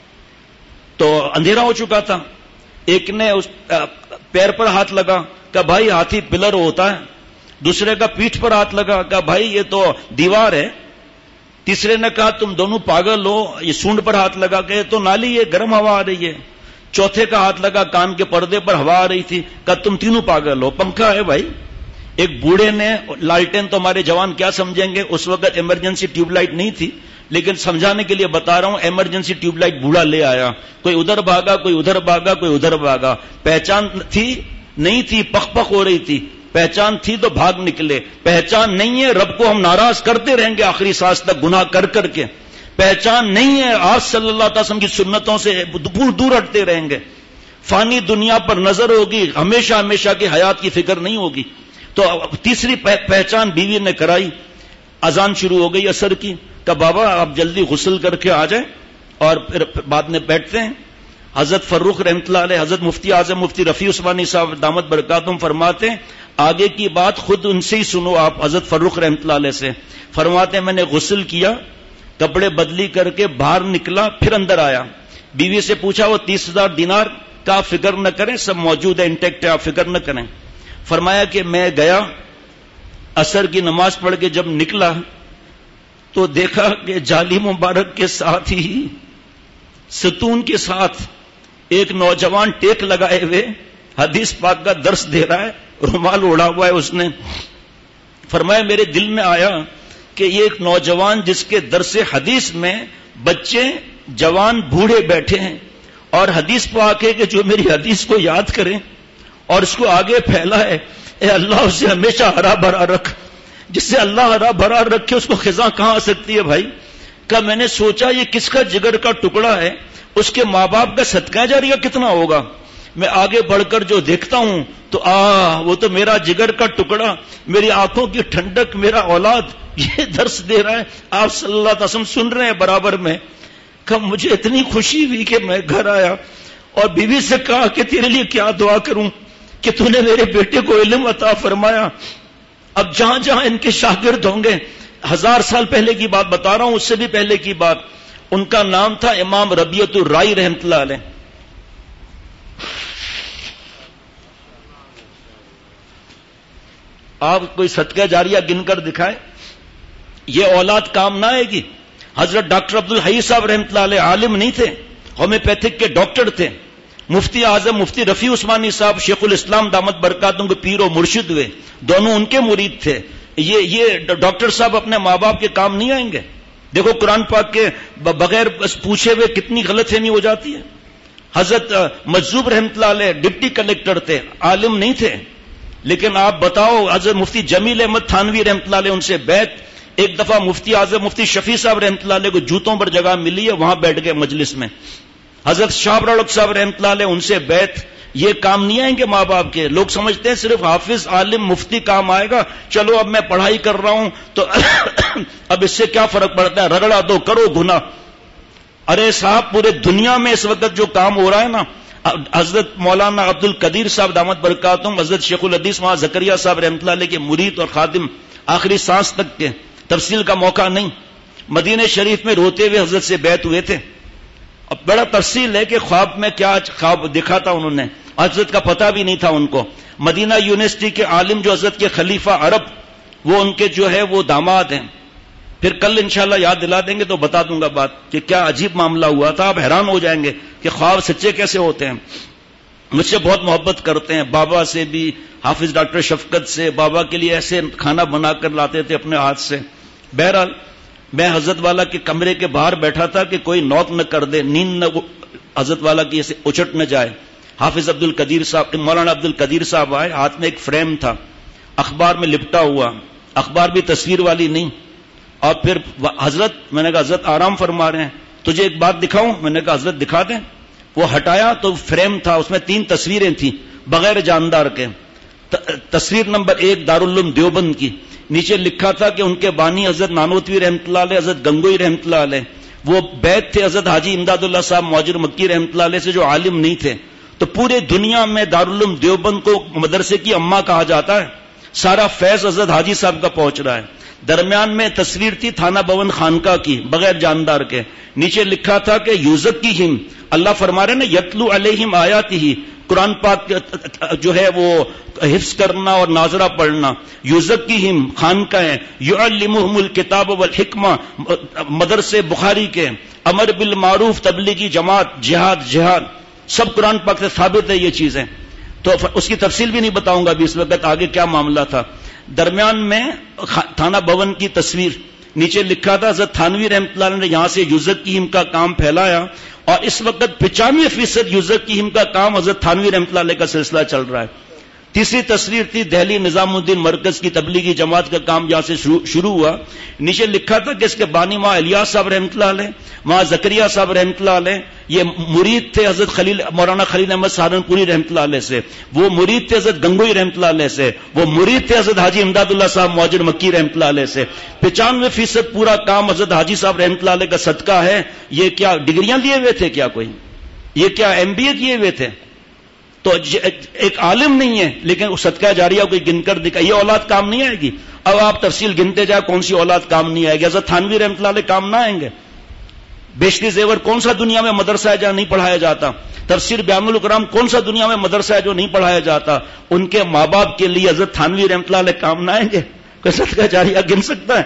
تو اندھیرا ہو چکا تھا. ایک نے اس پیر پر ہاتھ لگا، کہا بھائی ہاتھی پلر ہوتا ہے. دوسرے کا پیٹھ پر ہاتھ لگا، کہا بھائی یہ تو دیوار ہے. تیسرے نے کہا تم دونوں پاگل ہو. یہ سونڈ پر ہاتھ لگا کہ تو نالی ہے، گرم ہوا آ رہی ہے. چوتھے کا ہاتھ لگا کان کے پردے پر ہوا آ رہی تھی، کہا تم تینوں پاگل ہو، پنکھا ہے بھائی. ایک بوڑھے نے لالٹین، تو ہمارے جوان کیا سمجھیں گے، اس وقت ایمرجنسی ٹیوب لائٹ نہیں تھی لیکن سمجھانے کے لیے بتا رہا ہوں، ایمرجنسی ٹیوب لائٹ بوڑھا لے آیا. کوئی ادھر بھاگا، کوئی ادھر بھاگا، کوئی ادھر بھاگا. پہچان تھی نہیں تھی، پخ پخ ہو رہی تھی. پہچان تھی تو بھاگ نکلے. پہچان نہیں ہے، رب کو ہم ناراض کرتے رہیں گے آخری سانس تک گناہ کر کر کے. پہچان نہیں ہے، آپ صلی اللہ علیہ وسلم کی سنتوں سے دور دور ہٹتے رہیں گے. فانی دنیا پر نظر ہوگی، ہمیشہ ہمیشہ کی حیات کی فکر نہیں ہوگی. تو تیسری پہچان بیوی نے کرائی. اذان شروع ہو گئی عصر کی. کہ بابا آپ جلدی غسل کر کے آ جائیں اور پھر بعد میں بیٹھتے ہیں. حضرت فروخ رحمۃ اللہ علیہ، حضرت مفتی اعظم مفتی رفیع عثمانی صاحب دامت برکاتہم فرماتے ہیں آگے کی بات خود ان سے ہی سنو آپ. حضرت فروخ رحمۃ اللہ علیہ سے فرماتے ہیں میں نے غسل کیا، کپڑے بدلی کر کے باہر نکلا، پھر اندر آیا. بیوی سے پوچھا وہ تیس ہزار دینار کا آپ فکر نہ کریں، سب موجود ہے، انٹیکٹ ہے، آپ فکر نہ کریں. فرمایا کہ میں گیا عصر کی نماز پڑھ کے جب نکلا تو دیکھا کہ جالی مبارک کے ساتھ ہی ستون کے ساتھ ایک نوجوان ٹیک لگائے ہوئے حدیث پاک کا درس دے رہا ہے، رومال اڑا ہوا ہے اس نے. فرمایا میرے دل میں آیا کہ یہ ایک نوجوان جس کے درس حدیث میں بچے جوان بوڑھے بیٹھے ہیں اور حدیث پاک ہے کہ جو میری حدیث کو یاد کریں اور اس کو آگے پھیلا ہے، اے اللہ اسے ہمیشہ ہرا بھرا رکھ. جس سے اللہ ہرا بھرا رکھے اس کو خزاں کہاں آ سکتی ہے بھائی. کہ میں نے سوچا یہ کس کا جگر کا ٹکڑا ہے، اس کے ماں باپ کا صدقہ جاریہ کتنا ہوگا. میں آگے بڑھ کر جو دیکھتا ہوں تو آ وہ تو میرا جگر کا ٹکڑا، میری آنکھوں کی ٹھنڈک، میرا اولاد یہ درس دے رہا ہے، آپ صلی اللہ علیہ وسلم سن رہے ہیں برابر میں. کہ مجھے اتنی خوشی ہوئی کہ میں گھر آیا اور بیوی سے کہا کہ تیرے لیے کیا دعا کروں کہ تو نے میرے بیٹے کو علم عطا فرمایا. اب جہاں جہاں ان کے شاگرد ہوں گے، ہزار سال پہلے کی بات بتا رہا ہوں، اس سے بھی پہلے کی بات. ان کا نام تھا امام ربیعۃ الرائی رحمۃ اللہ علیہ. آپ کوئی صدقہ جاریہ گن کر دکھائے، یہ اولاد کام نہ آئے گی. حضرت ڈاکٹر عبد الحی صاحب رحمۃ اللہ علیہ عالم نہیں تھے، ہومیوپیتھک کے ڈاکٹر تھے. مفتی اعظم مفتی رفیع عثمانی صاحب شیخ الاسلام دامت برکاتہم کے پیر و مرشد ہوئے، دونوں ان کے مرید تھے. یہ یہ ڈاکٹر صاحب اپنے ماں باپ کے کام نہیں آئیں گے. دیکھو قرآن پاک کے بغیر بس پوچھے ہوئے کتنی غلط فہمی ہو جاتی ہے. حضرت مجذوب رحمۃ اللہ علیہ ڈپٹی کلیکٹر تھے، عالم نہیں تھے، لیکن آپ بتاؤ حضرت مفتی جمیل احمد تھانوی رحمۃ اللہ علیہ ان سے بیعت. ایک دفعہ مفتی اعظم مفتی شفیع صاحب رحمۃ اللہ علیہ کو جوتوں پر جگہ ملی ہے، وہاں بیٹھ گئے مجلس میں. حضرت شاہ رڑک صاحب رحمۃ اللہ علیہ ان سے بیعت. یہ کام نہیں آئیں گے ماں باپ کے. لوگ سمجھتے ہیں صرف حافظ عالم مفتی کام آئے گا، چلو اب میں پڑھائی کر رہا ہوں تو اب اس سے کیا فرق پڑتا ہے، رگڑا دو کرو گناہ. ارے صاحب پورے دنیا میں اس وقت جو کام ہو رہا ہے نا، حضرت مولانا عبد القدیر صاحب دامت برکاتہم، حضرت شیخ الحدیث مولانا زکریا صاحب رحمۃ اللہ علیہ کے مرید اور خادم آخری سانس تک کے، تفصیل کا موقع نہیں، مدینہ شریف میں روتے ہوئے حضرت سے بیعت ہوئے تھے. اب بڑا تفصیل ہے کہ خواب میں کیا خواب دیکھا تھا انہوں نے، حضرت کا پتہ بھی نہیں تھا ان کو. مدینہ یونیورسٹی کے عالم جو حضرت کے خلیفہ عرب، وہ ان کے جو ہے وہ داماد ہیں. پھر کل انشاءاللہ یاد دلا دیں گے تو بتا دوں گا بات کہ کیا عجیب معاملہ ہوا تھا. آپ حیران ہو جائیں گے کہ خواب سچے کیسے ہوتے ہیں. مجھ سے بہت محبت کرتے ہیں، بابا سے بھی، حافظ ڈاکٹر شفقت سے، بابا کے لیے ایسے کھانا بنا کر لاتے تھے اپنے ہاتھ سے. بہرحال میں حضرت والا کے کمرے کے باہر بیٹھا تھا کہ کوئی نوک نہ کر دے، نیند نہ حضرت والا کی ایسے اچٹ نہ جائے. حافظ عبد القدیر صاحب، مولانا عبد القدیر صاحب آئے، ہاتھ میں ایک فریم تھا اخبار میں لپٹا ہوا، اخبار بھی تصویر والی نہیں. اور پھر حضرت، میں نے کہا حضرت آرام فرما رہے ہیں، تجھے ایک بات دکھاؤں؟ میں نے کہا حضرت دکھا دیں. وہ ہٹایا تو فریم تھا، اس میں تین تصویریں تھیں بغیر جاندار کے. تصویر نمبر ایک دارالعلوم دیوبند کی، نیچے لکھا تھا کہ ان کے بانی حضرت نانوتوی رحمۃ اللہ علیہ، حضرت گنگوئی رحمۃ اللہ علیہ، وہ بیت تھے حضرت حاجی امداد اللہ صاحب مہاجر مکی رحمۃ اللہ علیہ سے، جو عالم نہیں تھے. تو پورے دنیا میں دارالعلوم دیوبند کو مدرسے کی اماں کہا جاتا ہے، سارا فیض حضرت حاجی صاحب کا پہنچ رہا ہے. درمیان میں تصویر تھی تھانہ بھون خانقاہ کی بغیر جاندار کے، نیچے لکھا تھا کہ یوزکیہم، اللہ فرما رہے نا یتلو علیہم آیاتہ، قرآن پاک جو ہے وہ حفظ کرنا اور ناظرہ پڑھنا. یوزکیہم خانقاہ، یعلمہم الکتاب والحکمہ مدرسے بخاری کے، امر بالمعروف تبلیغی جماعت، جہاد جہاد، سب قرآن پاک سے ثابت ہے یہ چیزیں. تو اس کی تفصیل بھی نہیں بتاؤں گا ابھی اس وقت، آگے کیا معاملہ تھا. درمیان میں تھانہ بھون کی تصویر، نیچے لکھا تھا حضرت تھانوی رحمۃ اللہ علیہ نے یہاں سے یوزکیہم کا کام پھیلایا، اور اس وقت پچانوے فیصد یوزکیہم کا کام حضرت تھانوی رحمۃ اللہ علیہ کا سلسلہ چل رہا ہے. تیسری تصویر تھی دہلی نظام الدین مرکز کی تبلیغی جماعت کا کام جہاں سے شروع, شروع ہوا. نیچے لکھا تھا کہ اس کے بانی ماں الیاس صاحب رحمۃ اللہ علیہ، ماں زکریا صاحب رحمۃ اللہ علیہ، یہ مرید تھے حضرت خلیل مولانا خلیل احمد سہارنپوری رحمۃ اللہ علیہ سے، وہ مرید تھے حضرت گنگوئی رحمۃ اللہ علیہ سے، وہ مرید تھے حضرت حاجی امداد اللہ صاحب مہاجر مکی رحمۃ اللہ علیہ سے. پچانوے فیصد پورا کام حضرت حاجی صاحب رحمۃ اللہ علیہ کا صدقہ ہے. یہ کیا ڈگریاں لیے ہوئے تھے کیا کوئی؟ یہ کیا ایم بی اے کیے ہوئے تھے؟ تو ایک عالم نہیں ہے لیکن صدقہ جاریہ کوئی گن کر دکھا، یہ اولاد کام نہیں آئے گی. اب آپ تفصیل گنتے جائے کون سی اولاد کام نہیں آئے گی. حضرت تھانوی رحمۃ اللہ علیہ کام نہ آئیں گے؟ بیشتی زیور کون سا دنیا میں مدرسہ ہے جہاں نہیں پڑھایا جاتا؟ تفسیر بیان الکرام کون سا دنیا میں مدرسہ ہے جو نہیں پڑھایا جاتا؟ ان کے ماں باپ کے لیے حضرت تھانوی رحمۃ اللہ علیہ کام نہ آئیں گے؟ کوئی صدقہ جاریہ گن سکتا ہے؟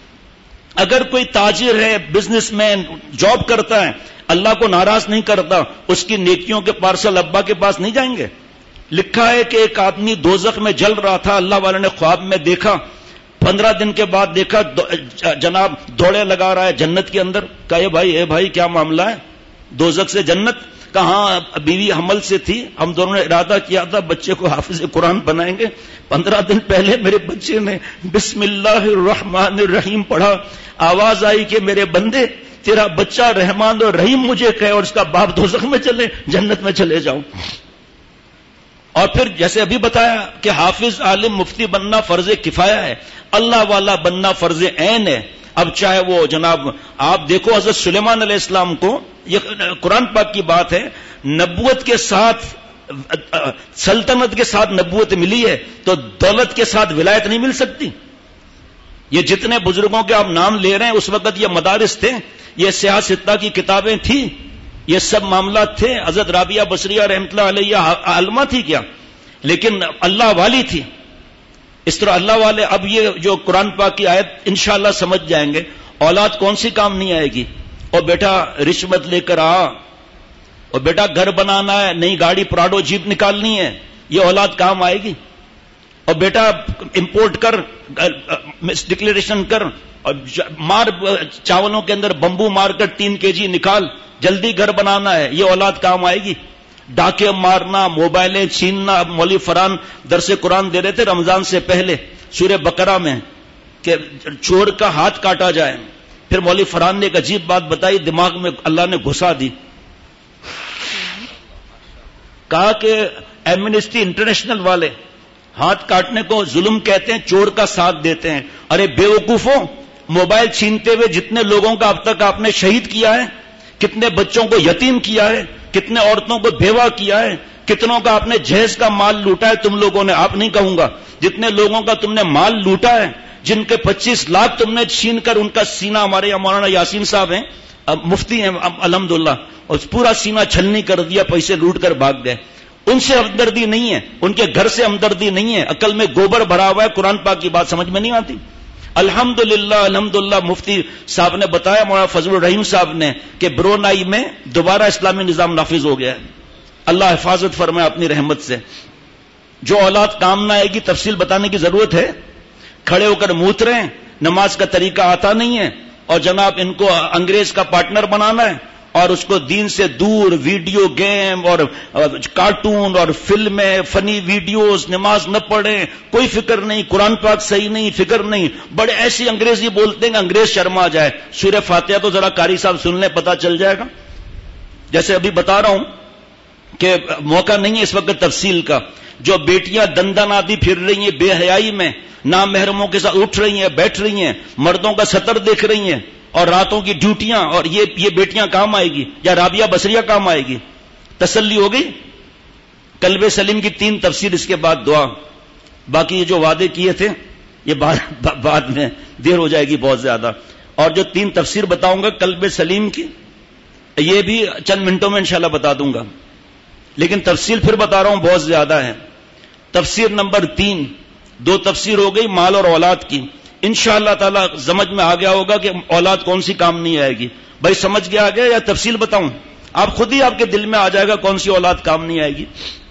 اگر کوئی تاجر ہے، بزنس مین، جاب کرتا ہے، اللہ کو ناراض نہیں کرتا، اس کی نیکیوں کے پارسل ابا کے پاس نہیں جائیں گے؟ لکھا ہے کہ ایک آدمی دوزخ میں جل رہا تھا، اللہ والے نے خواب میں دیکھا، پندرہ دن کے بعد دیکھا جناب دوڑے لگا رہا ہے جنت کے اندر. کہا اے بھائی اے بھائی کیا معاملہ ہے؟ دوزخ سے جنت؟ کہاں بیوی حمل سے تھی، ہم دونوں نے ارادہ کیا تھا بچے کو حافظ قرآن بنائیں گے. پندرہ دن پہلے میرے بچے نے بسم اللہ الرحمن الرحیم پڑھا، آواز آئی کہ میرے بندے تیرا بچہ رحمان اور رحیم مجھے کہے اور اس کا باپ دوزخ میں چلے، جنت میں چلے جاؤں. اور پھر جیسے ابھی بتایا کہ حافظ عالم مفتی بننا فرض کفایہ ہے، اللہ والا بننا فرض عین ہے. اب چاہے وہ جناب آپ دیکھو حضرت سلیمان علیہ السلام کو، یہ قرآن پاک کی بات ہے، نبوت کے ساتھ سلطنت کے ساتھ نبوت ملی ہے تو دولت کے ساتھ ولایت نہیں مل سکتی. یہ جتنے بزرگوں کے آپ نام لے رہے ہیں اس وقت یہ مدارس تھے، یہ سیاستہ کی کتابیں تھیں، یہ سب معاملات تھے. حضرت رابعہ بصریہ رحمۃ اللہ علیہ عالمہ تھی کیا؟ لیکن اللہ والی تھی. اس طرح اللہ والے. اب یہ جو قرآن پاک کی آیت انشاءاللہ سمجھ جائیں گے، اولاد کون سی کام نہیں آئے گی. اور بیٹا رشوت لے کر آ، اور بیٹا گھر بنانا ہے، نئی گاڑی پراڈو جیپ نکالنی ہے، یہ اولاد کام آئے گی. اور بیٹا امپورٹ کر، ڈکلیریشن کر، اور مار چاولوں کے اندر بمبو مار کر تین کے جی نکال، جلدی گھر بنانا ہے، یہ اولاد کام آئے گی. ڈاکے مارنا، موبائلیں چھیننا. اب مولوی فرحان درس قرآن دے رہے تھے رمضان سے پہلے سورہ بقرہ میں کہ چور کا ہاتھ کاٹا جائے. پھر مولوی فرحان نے ایک عجیب بات بتائی، دماغ میں اللہ نے گھسا دی. کہا کہ ایمنسٹی انٹرنیشنل والے ہاتھ کاٹنے کو ظلم کہتے ہیں، چور کا ساتھ دیتے ہیں. ارے بے وقوفوں، موبائل چھینتے ہوئے جتنے لوگوں کا اب تک آپ نے شہید کیا ہے، کتنے بچوں کو یتیم کیا ہے، کتنے عورتوں کو بیوہ کیا ہے، کتنوں کا آپ نے جہیز کا مال لوٹا ہے تم لوگوں نے، آپ نہیں کہوں گا، جتنے لوگوں کا تم نے مال لوٹا ہے، جن کے پچیس لاکھ تم نے چھین کر ان کا سینہ، ہمارے یہاں مولانا یاسین صاحب ہیں، مفتی ہیں الحمدللہ، اور پورا سینہ چھلنی کر دیا، پیسے لوٹ کر بھاگ گئے. ان سے ہمدردی نہیں ہے، ان کے گھر سے ہمدردی نہیں ہے، عقل میں گوبر بھرا ہوا ہے، قرآن پاک کی بات سمجھ میں نہیں آتی. الحمدللہ الحمدللہ مفتی صاحب نے بتایا، مولانا فضل الرحیم صاحب نے، کہ برونائی میں دوبارہ اسلامی نظام نافذ ہو گیا ہے. اللہ حفاظت فرمائے اپنی رحمت سے. جو اولاد کام نہ آئے گی تفصیل بتانے کی ضرورت ہے؟ کھڑے ہو کر موت رہے ہیں، نماز کا طریقہ آتا نہیں ہے، اور جناب ان کو انگریز کا پارٹنر بنانا ہے، اور اس کو دین سے دور ویڈیو گیم اور کارٹون اور فلمیں، فنی ویڈیوز، نماز نہ پڑھیں، کوئی فکر نہیں، قرآن پاک صحیح نہیں، فکر نہیں، بڑے ایسی انگریزی بولتے ہیں کہ انگریز شرما جائے. سورہ فاتحہ تو ذرا قاری صاحب سن لیں، پتہ چل جائے گا. جیسے ابھی بتا رہا ہوں کہ موقع نہیں ہے اس وقت تفصیل کا، جو بیٹیاں دندن آدھی پھر رہی ہیں بے حیائی میں، نامحرموں کے ساتھ اٹھ رہی ہیں، بیٹھ رہی ہیں، مردوں کا سطر دیکھ رہی ہیں، اور راتوں کی ڈیوٹیاں، اور یہ یہ بیٹیاں کام آئے گی یا رابعہ بصریہ کام آئے گی؟ تسلی ہو گئی؟ قلب سلیم کی تین تفسیر، اس کے بعد دعا. باقی یہ جو وعدے کیے تھے یہ بعد میں دیر ہو جائے گی بہت زیادہ. اور جو تین تفسیر بتاؤں گا قلب سلیم کی، یہ بھی چند منٹوں میں انشاءاللہ بتا دوں گا، لیکن تفصیل پھر بتا رہا ہوں بہت زیادہ ہے. تفسیر نمبر تین، دو تفسیر ہو گئی مال اور اولاد کی. انشاءاللہ تعالی سمجھ میں آ گیا ہوگا کہ اولاد کون سی کام نہیں آئے گی. بھائی سمجھ گیا آگیا یا تفصیل بتاؤں؟ آپ خود ہی آپ کے دل میں آ جائے گا کون سی اولاد کام نہیں آئے گی.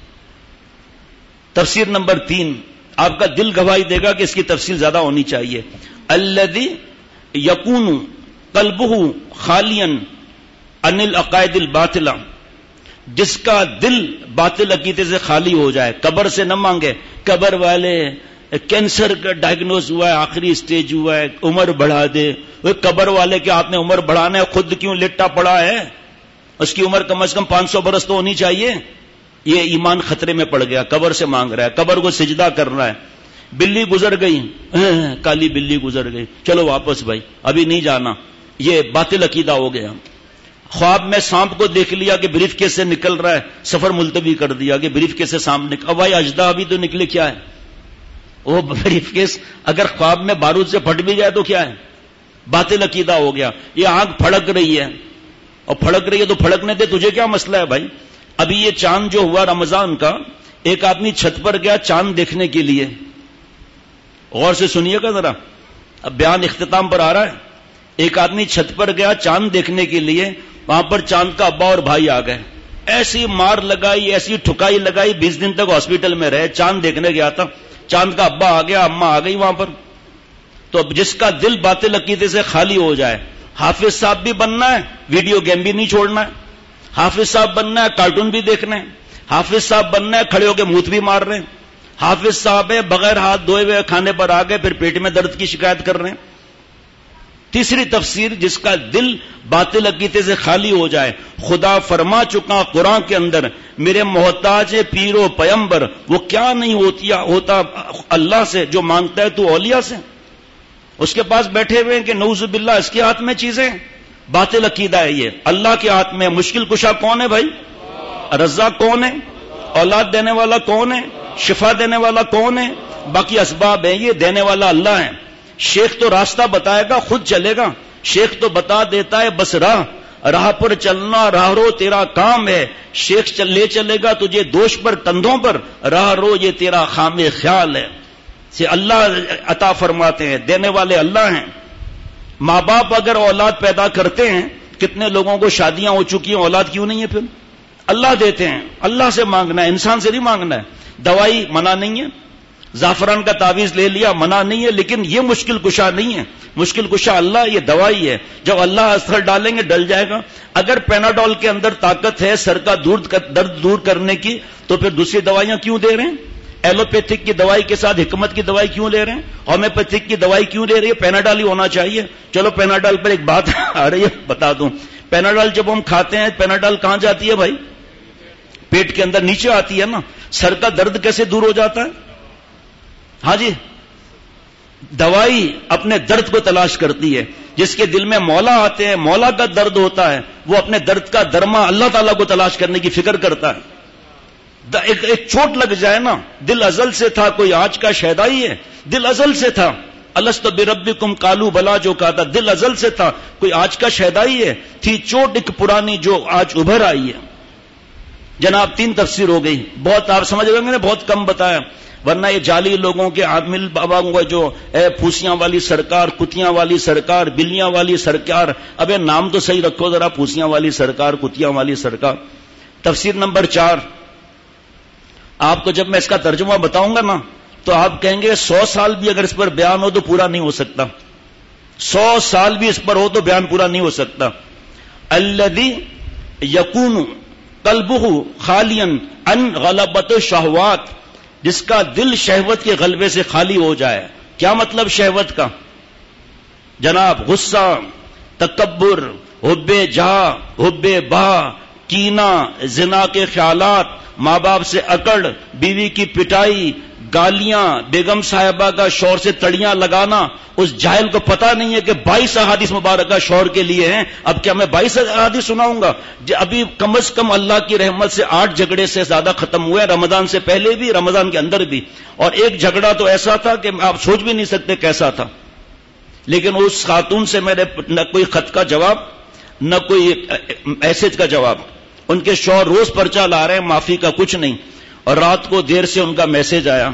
تفسیر نمبر تین، آپ کا دل گواہی دے گا کہ اس کی تفصیل زیادہ ہونی چاہیے. الذی یکون قلبہ خالیا عن العقائد الباطلہ، جس کا دل باطل عقیدے سے خالی ہو جائے. قبر سے نہ مانگے، قبر والے کینسر کا ڈائگنوز ہوا ہے، آخری سٹیج ہوا ہے، عمر بڑھا دے. وہ قبر والے کے ہاتھ میں عمر بڑھانا ہے، خود کیوں لٹا پڑا ہے؟ اس کی عمر کم از کم پانچ سو برس تو ہونی چاہیے. یہ ایمان خطرے میں پڑ گیا، قبر سے مانگ رہا ہے، قبر کو سجدہ کر رہا ہے. بلی گزر گئی، کالی بلی گزر گئی، چلو واپس بھائی ابھی نہیں جانا، یہ باطل عقیدہ ہو گیا. خواب میں سانپ کو دیکھ لیا کہ بریف کیس سے نکل رہا ہے، سفر ملتوی کر دیا کہ بریف کیس سے سانپ نکل. اب بھائی اجدا ابھی تو نکلے، کیا ہے وہ بریف کیس؟ اگر خواب میں بارود سے پھٹ بھی جائے تو کیا ہے؟ باطل عقیدہ ہو گیا. یہ آنکھ پھڑک رہی ہے، اور پھڑک رہی ہے تو پھڑکنے دے، تجھے کیا مسئلہ ہے بھائی؟ ابھی یہ چاند جو ہوا رمضان کا، ایک آدمی چھت پر گیا چاند دیکھنے کے لیے. غور سے سنیے گا ذرا، اب بیان اختتام پر آ رہا ہے. ایک آدمی چھت پر گیا چاند دیکھنے کے لیے، وہاں پر چاند کا ابا اور بھائی آ گئے. ایسی مار لگائی، ایسی ٹھکائی لگائی، بیس دن تک ہاسپٹل میں رہے. چاند دیکھنے گیا تھا، چاند کا ابا آ گیا، اماں آ گئی وہاں پر. تو اب جس کا دل باطل عقیدے سے خالی ہو جائے، حافظ صاحب بھی بننا ہے، ویڈیو گیم بھی نہیں چھوڑنا ہے. حافظ صاحب بننا ہے، کارٹون بھی دیکھنا ہے. حافظ صاحب بننا ہے، کھڑے ہو کے موت بھی مار رہے ہیں. حافظ صاحب ہے، بغیر ہاتھ دھوئے ہوئے کھانے پر آ گئے، پھر پیٹ میں درد کی شکایت کر رہے ہیں. تیسری تفسیر، جس کا دل باطل عقیدے سے خالی ہو جائے. خدا فرما چکا قرآن کے اندر، میرے محتاج پیر و پیمبر وہ کیا نہیں ہوتی ہوتا اللہ سے جو مانگتا ہے تو اولیاء سے. اس کے پاس بیٹھے ہوئے ہیں کہ نعوذ باللہ اس کے ہاتھ میں چیزیں. باطل عقیدہ ہے یہ. اللہ کے ہاتھ میں. مشکل کشا کون ہے بھائی؟ رزاق کون ہے؟ اولاد دینے والا کون ہے؟ شفا دینے والا کون ہے؟ باقی اسباب ہیں، یہ دینے والا اللہ ہے. شیخ تو راستہ بتائے گا، خود چلے گا. شیخ تو بتا دیتا ہے بس راہ، راہ پر چلنا راہ رو تیرا کام ہے. شیخ چل لے چلے گا تجھے دوش پر کندھوں پر، راہ رو یہ تیرا خام خیال ہے. سے اللہ عطا فرماتے ہیں، دینے والے اللہ ہیں. ماں باپ اگر اولاد پیدا کرتے ہیں، کتنے لوگوں کو شادیاں ہو چکی ہیں، اولاد کیوں نہیں ہے؟ پھر اللہ دیتے ہیں. اللہ سے مانگنا ہے، انسان سے نہیں مانگنا ہے. دوائی منع نہیں ہے، زعفران کا تعویذ لے لیا منع نہیں ہے، لیکن یہ مشکل کشا نہیں ہے. مشکل کشا اللہ، یہ دوائی ہے. جب اللہ اثر ڈالیں گے ڈل جائے گا. اگر پیناڈول کے اندر طاقت ہے سر کا درد دور کرنے کی، تو پھر دوسری دوائیاں کیوں دے رہے ہیں؟ ایلوپیتھک کی دوائی کے ساتھ حکمت کی دوائی کیوں لے رہے ہیں؟ ہومیوپیتھک کی دوائی کیوں لے رہی ہے؟ پیناڈول ہی ہونا چاہیے. چلو پیناڈول پر ایک بات آ رہی ہے، بتا دوں. پیناڈول جب ہم کھاتے ہیں، پیناڈول کہاں جاتی ہے بھائی؟ پیٹ کے اندر نیچے آتی ہے نا. سر کا درد کیسے دور ہو جاتا ہے؟ ہاں جی، دوائی اپنے درد کو تلاش کرتی ہے. جس کے دل میں مولا آتے ہیں، مولا کا درد ہوتا ہے، وہ اپنے درد کا درما اللہ تعالیٰ کو تلاش کرنے کی فکر کرتا ہے۔ ایک, ایک چوٹ لگ جائے نا، دل ازل سے تھا، کوئی آج کا شیدا ہی ہے، دل ازل سے تھا۔ الست بربکم قالوا بلا جو کہا تھا، دل ازل سے تھا، کوئی آج کا شیدا ہی ہے، تھی چوٹ ایک پرانی جو آج ابھر آئی ہے۔ جناب تین تفسیر ہو گئی، بہت آپ سمجھ رہے ہیں، بہت کم بتایا، ورنہ یہ جعلی لوگوں کے عامل بابا جو اے پھوسیاں والی سرکار، کتیاں والی سرکار، بلیاں والی سرکار، ابے نام تو صحیح رکھو ذرا، پھوسیاں والی سرکار، کتیاں والی سرکار۔ تفسیر نمبر چار، آپ کو جب میں اس کا ترجمہ بتاؤں گا نا تو آپ کہیں گے سو سال بھی اگر اس پر بیان ہو تو پورا نہیں ہو سکتا، سو سال بھی اس پر ہو تو بیان پورا نہیں ہو سکتا۔ الذی یکون قلبہ خالیا عن غلبۃ الشہوات، جس کا دل شہوت کے غلبے سے خالی ہو جائے۔ کیا مطلب شہوت کا؟ جناب غصہ، تکبر، حب جاہ، حب باہ، کینہ، زنا کے خیالات، ماں باپ سے اکڑ، بیوی کی پٹائی، گالیاں، بیگم صاحبہ کا شوہر سے تڑیاں لگانا۔ اس جاہل کو پتا نہیں ہے کہ بائیس احادیث مبارکہ شوہر کے لیے ہیں۔ اب کیا میں بائیس احادیث سناؤں گا؟ ابھی کم از کم اللہ کی رحمت سے آٹھ جھگڑے سے زیادہ ختم ہوئے، رمضان سے پہلے بھی، رمضان کے اندر بھی، اور ایک جھگڑا تو ایسا تھا کہ آپ سوچ بھی نہیں سکتے کیسا تھا۔ لیکن اس خاتون سے میرے نہ کوئی خط کا جواب، نہ کوئی میسج کا جواب۔ ان کے شوہر روز پرچہ لا رہے ہیں، معافی کا کچھ نہیں، اور رات کو دیر سے ان کا میسج آیا،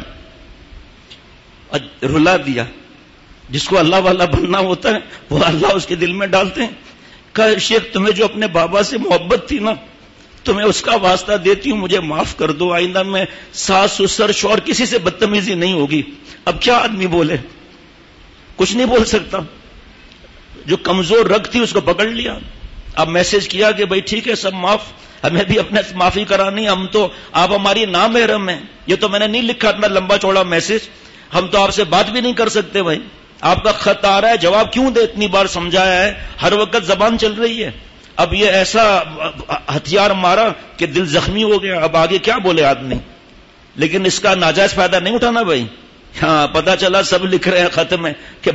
رلا دیا۔ جس کو اللہ والا بننا ہوتا ہے وہ اللہ اس کے دل میں ڈالتے ہیں۔ کہا شیخ تمہیں جو اپنے بابا سے محبت تھی نا، تمہیں اس کا واسطہ دیتی ہوں، مجھے معاف کر دو، آئندہ میں ساس سسر شوہر کسی سے بدتمیزی نہیں ہوگی۔ اب کیا آدمی بولے؟ کچھ نہیں بول سکتا۔ جو کمزور رگ تھی اس کو پکڑ لیا۔ اب میسج کیا کہ بھائی ٹھیک ہے سب معاف، ہمیں بھی اپنے معافی کرانی، ہم تو آپ ہماری نامحرم ہیں۔ یہ تو میں نے نہیں لکھا اتنا لمبا چوڑا میسج، ہم تو آپ سے بات بھی نہیں کر سکتے بھائی۔ آپ کا خط آ رہا ہے، جواب کیوں دے؟ اتنی بار سمجھایا ہے، ہر وقت زبان چل رہی ہے۔ اب یہ ایسا ہتھیار مارا کہ دل زخمی ہو گیا، اب آگے کیا بولے آدمی؟ لیکن اس کا ناجائز فائدہ نہیں اٹھانا بھائی۔ ہاں پتا چلا سب لکھ رہے ہیں خط میں کہ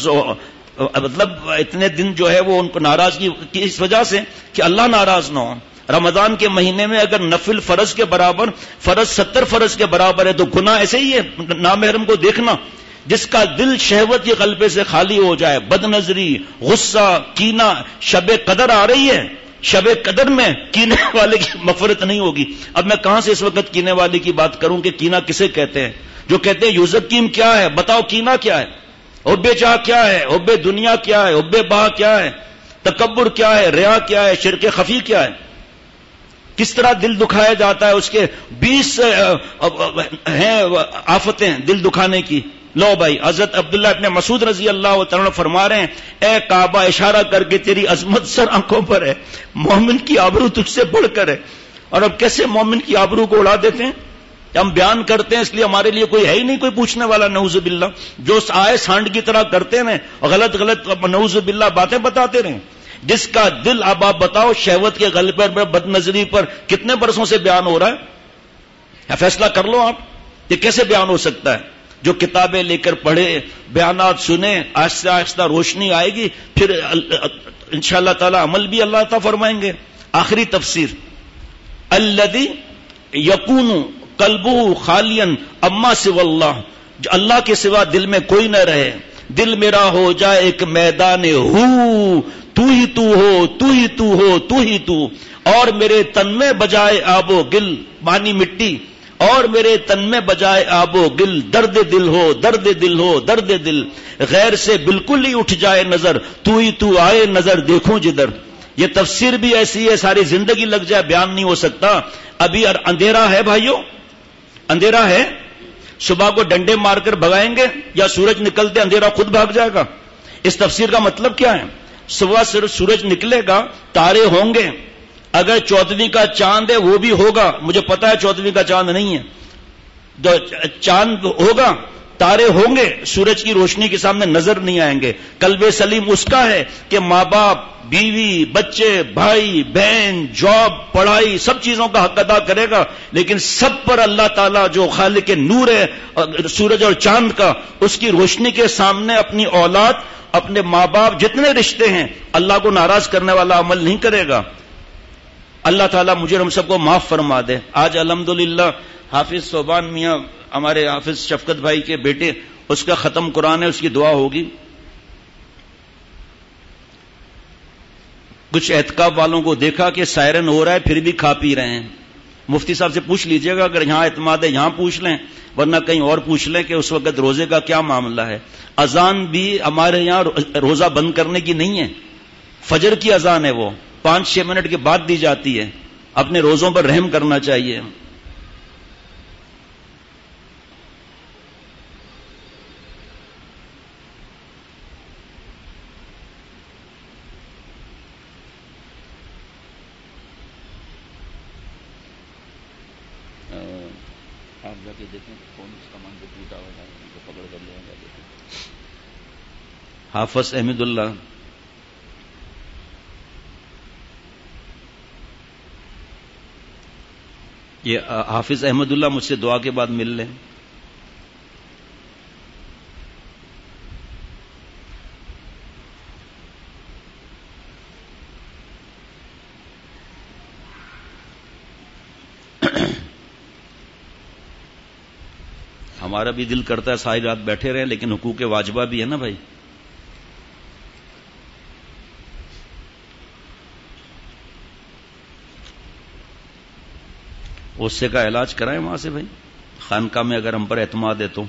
مطلب اتنے دن جو ہے وہ ان کو ناراضگی کی اس وجہ سے کہ اللہ ناراض نہ ہو۔ رمضان کے مہینے میں اگر نفل فرض کے برابر، فرض ستر فرض کے برابر ہے تو گناہ ایسے ہی ہے نامحرم کو دیکھنا۔ جس کا دل شہوت کے غلبے سے خالی ہو جائے، بد نظری، غصہ، کینہ، شب قدر آ رہی ہے، شب قدر میں کینے والے کی مغفرت نہیں ہوگی۔ اب میں کہاں سے اس وقت کینے والے کی بات کروں کہ کینہ کسے کہتے ہیں؟ جو کہتے ہیں یوزکیم کیا ہے؟ بتاؤ کینہ کیا ہے؟ حب جاہ کیا ہے؟ حب دنیا کیا ہے؟ حب باہ کیا ہے؟ تکبر کیا ہے؟ ریا کیا ہے؟ شرک خفی کیا ہے؟ کس طرح دل دکھایا جاتا ہے؟ اس کے بیس ہیں آفتیں دل دکھانے کی۔ لو بھائی، حضرت عبداللہ ابن مسعود رضی اللہ تعالیٰ فرما رہے ہیں، اے کعبہ اشارہ کر کے تیری عظمت سر آنکھوں پر ہے، مومن کی آبرو تجھ سے بڑھ کر ہے۔ اور اب کیسے مومن کی آبرو کو اڑا دیتے ہیں؟ ہم بیان کرتے ہیں اس لیے ہمارے لیے کوئی ہے ہی نہیں کوئی پوچھنے والا، نعوذ باللہ۔ جو آئے سانڈ کی طرح کرتے ہیں اور غلط غلط نعوذ باللہ باتیں بتاتے رہیں۔ جس کا دل، اب آپ بتاؤ، شہوت کے غلبے پر، بد نظری پر کتنے برسوں سے بیان ہو رہا ہے؟ فیصلہ کر لو آپ، یہ کیسے بیان ہو سکتا ہے؟ جو کتابیں لے کر پڑھے، بیانات سنے، آہستہ آہستہ روشنی آئے گی، پھر انشاءاللہ تعالی عمل بھی اللہ تعالی فرمائیں گے۔ آخری تفسیر، الذی یکون قلبہ خالیا اما سوی اللہ، جو اللہ کے سوا دل میں کوئی نہ رہے، دل میرا ہو جائے ایک میدان ہو، تو ہی تو ہو، تو ہی تو ہو، تو ہی تو، اور میرے تن میں بجائے آب و گل، پانی مٹی، اور میرے تن میں بجائے آب و گل، درد دل ہو، درد دل ہو، درد دل، غیر سے بالکل ہی اٹھ جائے نظر، تو ہی تو آئے نظر دیکھوں جدھر۔ یہ تفسیر بھی ایسی ہے، ساری زندگی لگ جائے بیان نہیں ہو سکتا۔ ابھی اندھیرا ہے بھائیو، اندھیرا ہے، صبح کو ڈنڈے مار کر بھگائیں گے یا سورج نکلتے اندھیرا خود بھاگ جائے گا؟ اس تفسیر کا مطلب کیا ہے؟ صبح صرف سورج نکلے گا، تارے ہوں گے، اگر چودھویں کا چاند ہے وہ بھی ہوگا، مجھے پتا ہے چودھویں کا چاند نہیں ہے، جو چاند ہوگا، تارے ہوں گے، سورج کی روشنی کے سامنے نظر نہیں آئیں گے۔ قلب سلیم اس کا ہے کہ ماں باپ، بیوی، بچے، بھائی بہن، جاب، پڑھائی، سب چیزوں کا حق ادا کرے گا، لیکن سب پر اللہ تعالیٰ جو خالق نور ہے سورج اور چاند کا، اس کی روشنی کے سامنے اپنی اولاد اپنے ماں باپ جتنے رشتے ہیں اللہ کو ناراض کرنے والا عمل نہیں کرے گا. اللہ تعالیٰ مجھے ہم سب کو معاف فرما دے. آج الحمدللہ حافظ صوبان میاں ہمارے حافظ شفقت بھائی کے بیٹے، اس کا ختم قرآن ہے، اس کی دعا ہوگی. کچھ اعتکاف والوں کو دیکھا کہ سائرن ہو رہا ہے پھر بھی کھا پی رہے ہیں. مفتی صاحب سے پوچھ لیجئے گا، اگر یہاں اعتماد ہے یہاں پوچھ لیں، ورنہ کہیں اور پوچھ لیں کہ اس وقت روزے کا کیا معاملہ ہے. اذان بھی ہمارے یہاں روزہ بند کرنے کی نہیں ہے، فجر کی اذان ہے، وہ پانچ چھ منٹ کے بعد دی جاتی ہے. اپنے روزوں پر رحم کرنا چاہیے. آپ جا کے دیکھیں کون اس کا منظر ٹوٹا ہوا ہے، ان کو پکڑ کر لے آئیں گے. حافظ احمد اللہ، یہ حافظ احمد اللہ مجھ سے دعا کے بعد مل لیں. ہمارا بھی دل کرتا ہے ساری رات بیٹھے رہیں، لیکن حقوق واجبہ بھی ہے نا بھائی. غصے کا علاج کرائیں وہاں سے بھائی، خانقاہ میں اگر ہم پر اعتماد ہے تو.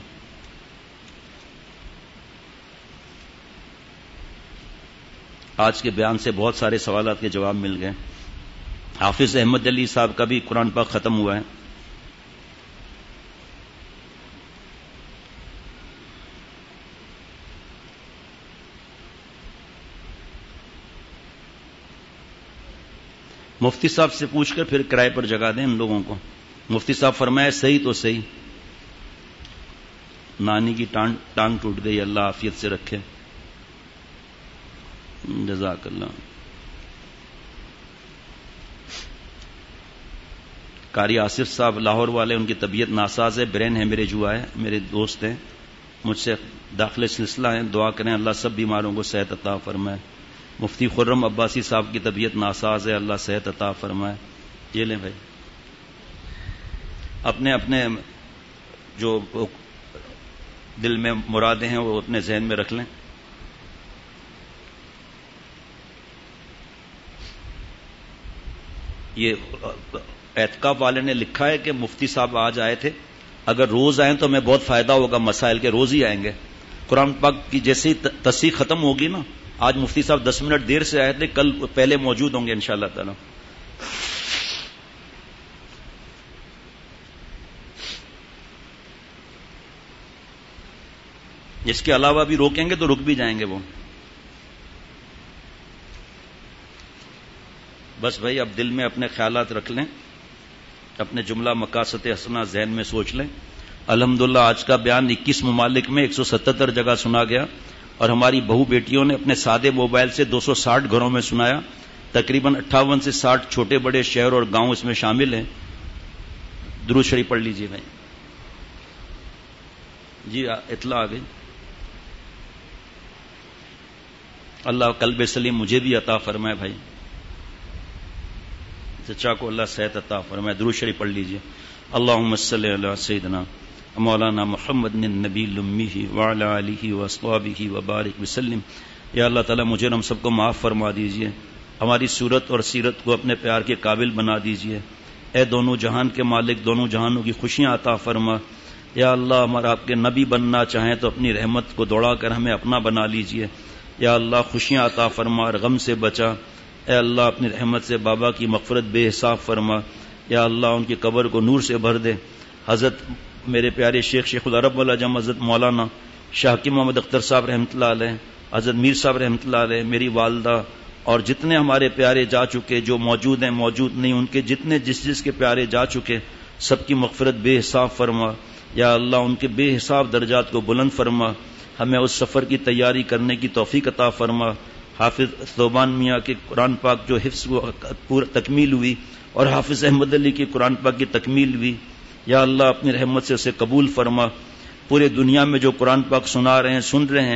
آج کے بیان سے بہت سارے سوالات کے جواب مل گئے. حافظ احمد علی صاحب کا بھی قرآن پاک ختم ہوا ہے. مفتی صاحب سے پوچھ کر پھر کرائے پر جگہ دیں ان لوگوں کو. مفتی صاحب فرمائے صحیح تو صحیح. نانی کی ٹانگ ٹانگ ٹوٹ گئی، اللہ عافیت سے رکھے. جزاک اللہ. قاری آصف صاحب لاہور والے، ان کی طبیعت ناساز ہے، برین ہیمریج ہوا ہے، میرے دوست ہیں، مجھ سے داخل سلسلہ ہیں، دعا کریں اللہ سب بیماروں کو صحت عطا فرمائے. مفتی خرم عباسی صاحب کی طبیعت ناساز ہے، اللہ صحت عطا فرمائے. یہ لیں بھائی، اپنے اپنے جو دل میں مرادیں ہیں وہ اپنے ذہن میں رکھ لیں. یہ اعتکاف والے نے لکھا ہے کہ مفتی صاحب آج آئے تھے، اگر روز آئیں تو ہمیں بہت فائدہ ہوگا مسائل کے. روز ہی آئیں گے. قرآن پاک کی جیسی تصحیح ختم ہوگی نا، آج مفتی صاحب دس منٹ دیر سے آئے تھے، کل پہلے موجود ہوں گے انشاءاللہ تعالی. اس کے علاوہ بھی روکیں گے تو رک بھی جائیں گے وہ. بس بھائی اب دل میں اپنے خیالات رکھ لیں، اپنے جملہ مقاصد حسنہ ذہن میں سوچ لیں. الحمدللہ آج کا بیان اکیس ممالک میں ایک سو ستتر جگہ سنا گیا، اور ہماری بہو بیٹیوں نے اپنے سادے موبائل سے دو سو ساٹھ گھروں میں سنایا. تقریباً اٹھاون سے ساٹھ چھوٹے بڑے شہر اور گاؤں اس میں شامل ہیں. درود شریف پڑھ لیجیے بھائی. جی اطلاع آ گئی. اللہ قلب سلیم مجھے بھی عطا فرمائے بھائی، چچا کو اللہ صحت عطا فرمائے. درود شریف پڑھ لیجیے. اللہم صلی علی سیدنا مولانا محمد النبی الامی وعلی آلہ واصحابہ وبارک وسلم. یا اللہ تعالیٰ مجھے ہم سب کو معاف فرما دیجیے، ہماری صورت اور سیرت کو اپنے پیار کے قابل بنا دیجیے. اے دونوں جہان کے مالک، دونوں جہانوں کی خوشیاں عطا فرما. یا اللہ ہمارا آپ کے نبی بننا چاہیں تو اپنی رحمت کو دوڑا کر ہمیں اپنا بنا لیجیے. یا اللہ خوشیاں عطا فرما اور غم سے بچا. اے اللہ اپنی رحمت سے بابا کی مغفرت بے حساب فرما. یا اللہ ان کی قبر کو نور سے بھر دے. حضرت میرے پیارے شیخ شیخ العرب العجم حضرت مولانا شاہ حکیم محمد اختر صاحب رحمۃ اللہ علیہ، حضرت میر صاحب رحمۃ اللہ علیہ، میری والدہ اور جتنے ہمارے پیارے جا چکے، جو موجود ہیں موجود نہیں، ان کے جتنے جس جس کے پیارے جا چکے، سب کی مغفرت بے حساب فرما. یا اللہ ان کے بے حساب درجات کو بلند فرما. ہمیں اس سفر کی تیاری کرنے کی توفیق عطا فرما. حافظ صوبان میاں کے قرآن پاک جو حفظ پورا تکمیل ہوئی، اور حافظ احمد علی کی قرآن پاک کی تکمیل ہوئی، یا اللہ اپنی رحمت سے اسے قبول فرما. پورے دنیا میں جو قرآن پاک سنا رہے ہیں، سن رہے ہیں،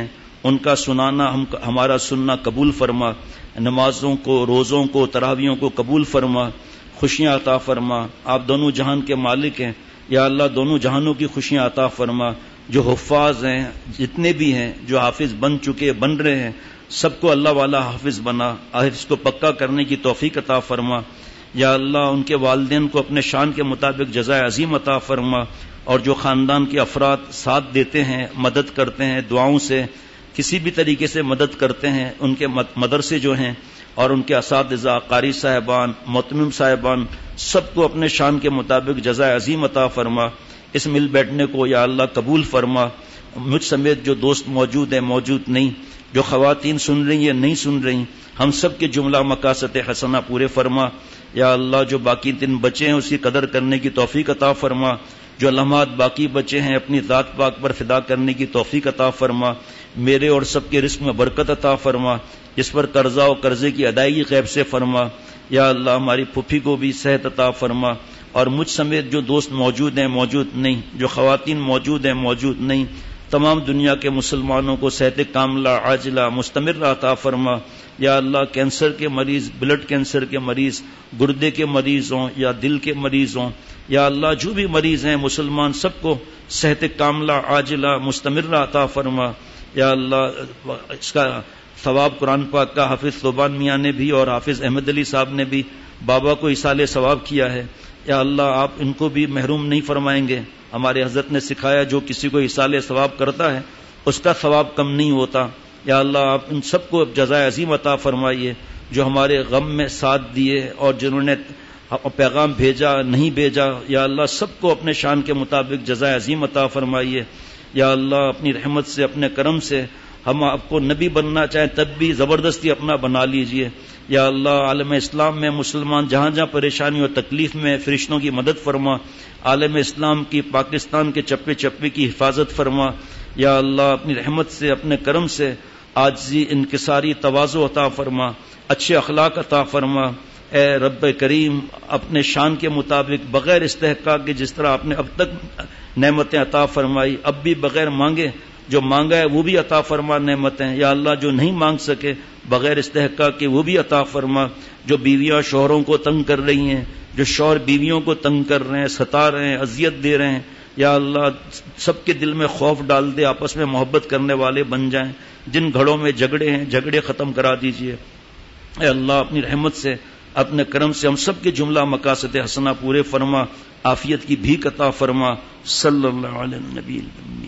ان کا سنانا ہم ہمارا سننا قبول فرما، نمازوں کو، روزوں کو، تراویحوں کو قبول فرما، خوشیاں عطا فرما۔ آپ دونوں جہان کے مالک ہیں، یا اللہ دونوں جہانوں کی خوشیاں عطا فرما۔ جو حفاظ ہیں جتنے بھی ہیں، جو حافظ بن چکے بن رہے ہیں، سب کو اللہ والا حافظ بنا، حافظ کو پکا کرنے کی توفیق عطا فرما۔ یا اللہ ان کے والدین کو اپنے شان کے مطابق جزائے عظیم عطا فرما، اور جو خاندان کے افراد ساتھ دیتے ہیں، مدد کرتے ہیں، دعاؤں سے کسی بھی طریقے سے مدد کرتے ہیں، ان کے مدرسے جو ہیں اور ان کے اساتذہ، قاری صاحبان، متمم صاحبان، سب کو اپنے شان کے مطابق جزائے عظیم عطا فرما۔ اس مل بیٹھنے کو یا اللہ قبول فرما۔ مجھ سمیت جو دوست موجود ہیں، موجود نہیں، جو خواتین سن رہی ہیں نہیں سن رہی، ہم سب کے جملہ مقاصد حسنہ پورے فرما۔ یا اللہ جو باقی دن بچے ہیں اس کی قدر کرنے کی توفیق عطا فرما، جو لمحات باقی بچے ہیں اپنی ذات پاک پر فدا کرنے کی توفیق عطا فرما۔ میرے اور سب کے رزق میں برکت عطا فرما، جس پر قرضہ و قرضے کی ادائیگی غیب سے فرما۔ یا اللہ ہماری پھوپھی کو بھی صحت عطا فرما، اور مجھ سمیت جو دوست موجود ہیں موجود نہیں، جو خواتین موجود ہیں موجود نہیں، تمام دنیا کے مسلمانوں کو صحت کاملہ عاجلہ مستمر عطا فرما۔ یا اللہ کینسر کے مریض، بلڈ کینسر کے مریض، گردے کے مریض ہوں یا دل کے مریض ہوں، یا اللہ جو بھی مریض ہیں مسلمان سب کو صحت کاملہ عاجلہ مستمر عطا فرما۔ یا اللہ اس کا ثواب قرآن پاک کا حافظ صوبان میاں نے بھی اور حافظ احمد علی صاحب نے بھی بابا کو ایصال ثواب کیا ہے، یا اللہ آپ ان کو بھی محروم نہیں فرمائیں گے۔ ہمارے حضرت نے سکھایا جو کسی کو ایصال ثواب کرتا ہے اس کا ثواب کم نہیں ہوتا۔ یا اللہ آپ ان سب کو جزائے عظیم عطا فرمائیے، جو ہمارے غم میں ساتھ دیے اور جنہوں نے پیغام بھیجا نہیں بھیجا، یا اللہ سب کو اپنے شان کے مطابق جزائے عظیم عطا فرمائیے۔ یا اللہ اپنی رحمت سے، اپنے کرم سے ہم آپ کو نبی بننا چاہیں تب بھی زبردستی اپنا بنا لیجئے۔ یا اللہ عالم اسلام میں مسلمان جہاں جہاں پریشانی اور تکلیف میں فرشتوں کی مدد فرما، عالم اسلام کی، پاکستان کے چپے چپے کی حفاظت فرما۔ یا اللہ اپنی رحمت سے، اپنے کرم سے عاجزی، انکساری، تواضع عطا فرما، اچھے اخلاق عطا فرما۔ اے رب کریم اپنے شان کے مطابق بغیر استحقاق کے جس طرح آپ نے اب تک نعمتیں عطا فرمائی، اب بھی بغیر مانگے جو مانگا ہے وہ بھی عطا فرما نعمتیں۔ یا اللہ جو نہیں مانگ سکے بغیر استحقاق کے وہ بھی عطا فرما۔ جو بیویاں شوہروں کو تنگ کر رہی ہیں، جو شوہر بیویوں کو تنگ کر رہے ہیں، ستا رہے ہیں، اذیت دے رہے ہیں، یا اللہ سب کے دل میں خوف ڈال دے، آپس میں محبت کرنے والے بن جائیں۔ جن گھروں میں جھگڑے ہیں جھگڑے ختم کرا دیجئے۔ اے اللہ اپنی رحمت سے، اپنے کرم سے ہم سب کے جملہ مقاصد حسنہ پورے فرما، عافیت کی بھیک عطا فرما۔ صلی اللہ علیہ النبی الأمی۔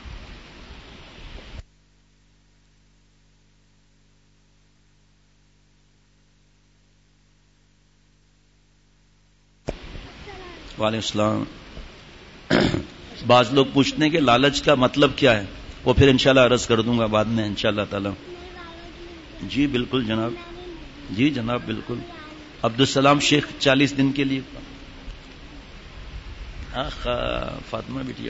وعلیکم السلام۔ بعض لوگ پوچھتے ہیں کہ لالچ کا مطلب کیا ہے، وہ پھر انشاءاللہ عرض کر دوں گا بعد میں انشاءاللہ تعالی۔ جی بالکل جناب، جی جناب بالکل۔ عبدالسلام شیخ چالیس دن کے لیے۔ آخ فاطمہ بیٹیا،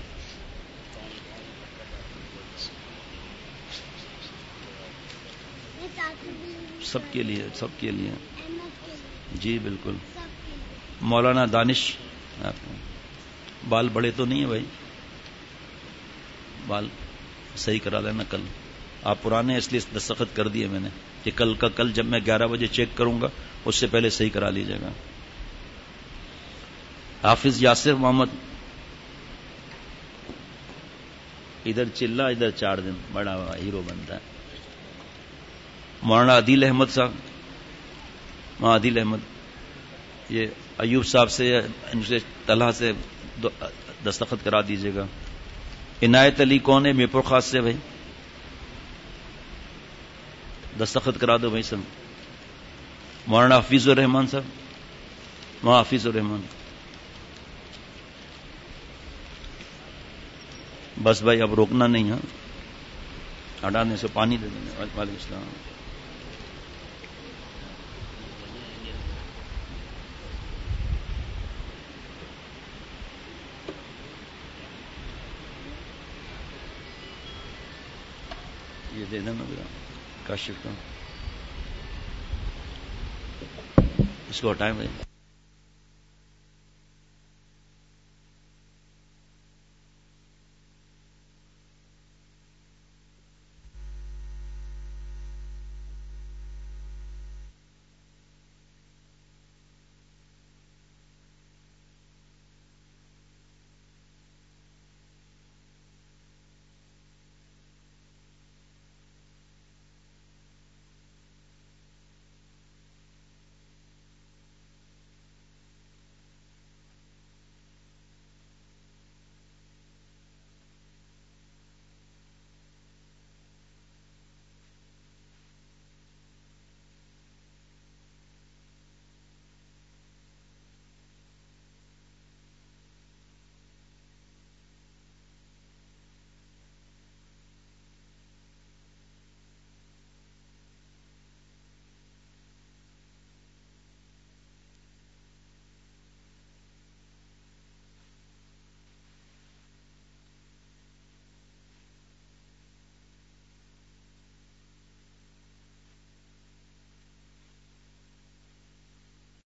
سب کے لیے، سب کے لیے، جی بالکل۔ مولانا دانش، بال بڑے تو نہیں ہیں بھائی، بال صحیح کرا لینا کل، آپ پرانے اس لیے دستخط کر دیے میں نے کہ کل کا کل جب میں گیارہ بجے چیک کروں گا اس سے پہلے صحیح کرا لیجیے گا۔ حافظ یاسر محمد، ادھر چلا ادھر چار دن، بڑا ہیرو بنتا ہے۔ مولانا عدیل احمد صاحب، ماں عدیل احمد، یہ ایوب صاحب سے ان سے طلحہ سے دستخط کرا دیجیے گا۔ عنایت علی کون ہے؟ میرپور خاص سے بھائی، دستخط کرا دو بھائی سب۔ مولانا حفیظ الرحمان صاحب، ماں حفیظ الرحمان، بس بھائی اب روکنا نہیں، ہاں ہٹانے سے پانی دے دیں۔ وعلیکم السلام۔ یہ دے دینا کاشف کا، اس کو ہٹائیں بھائی۔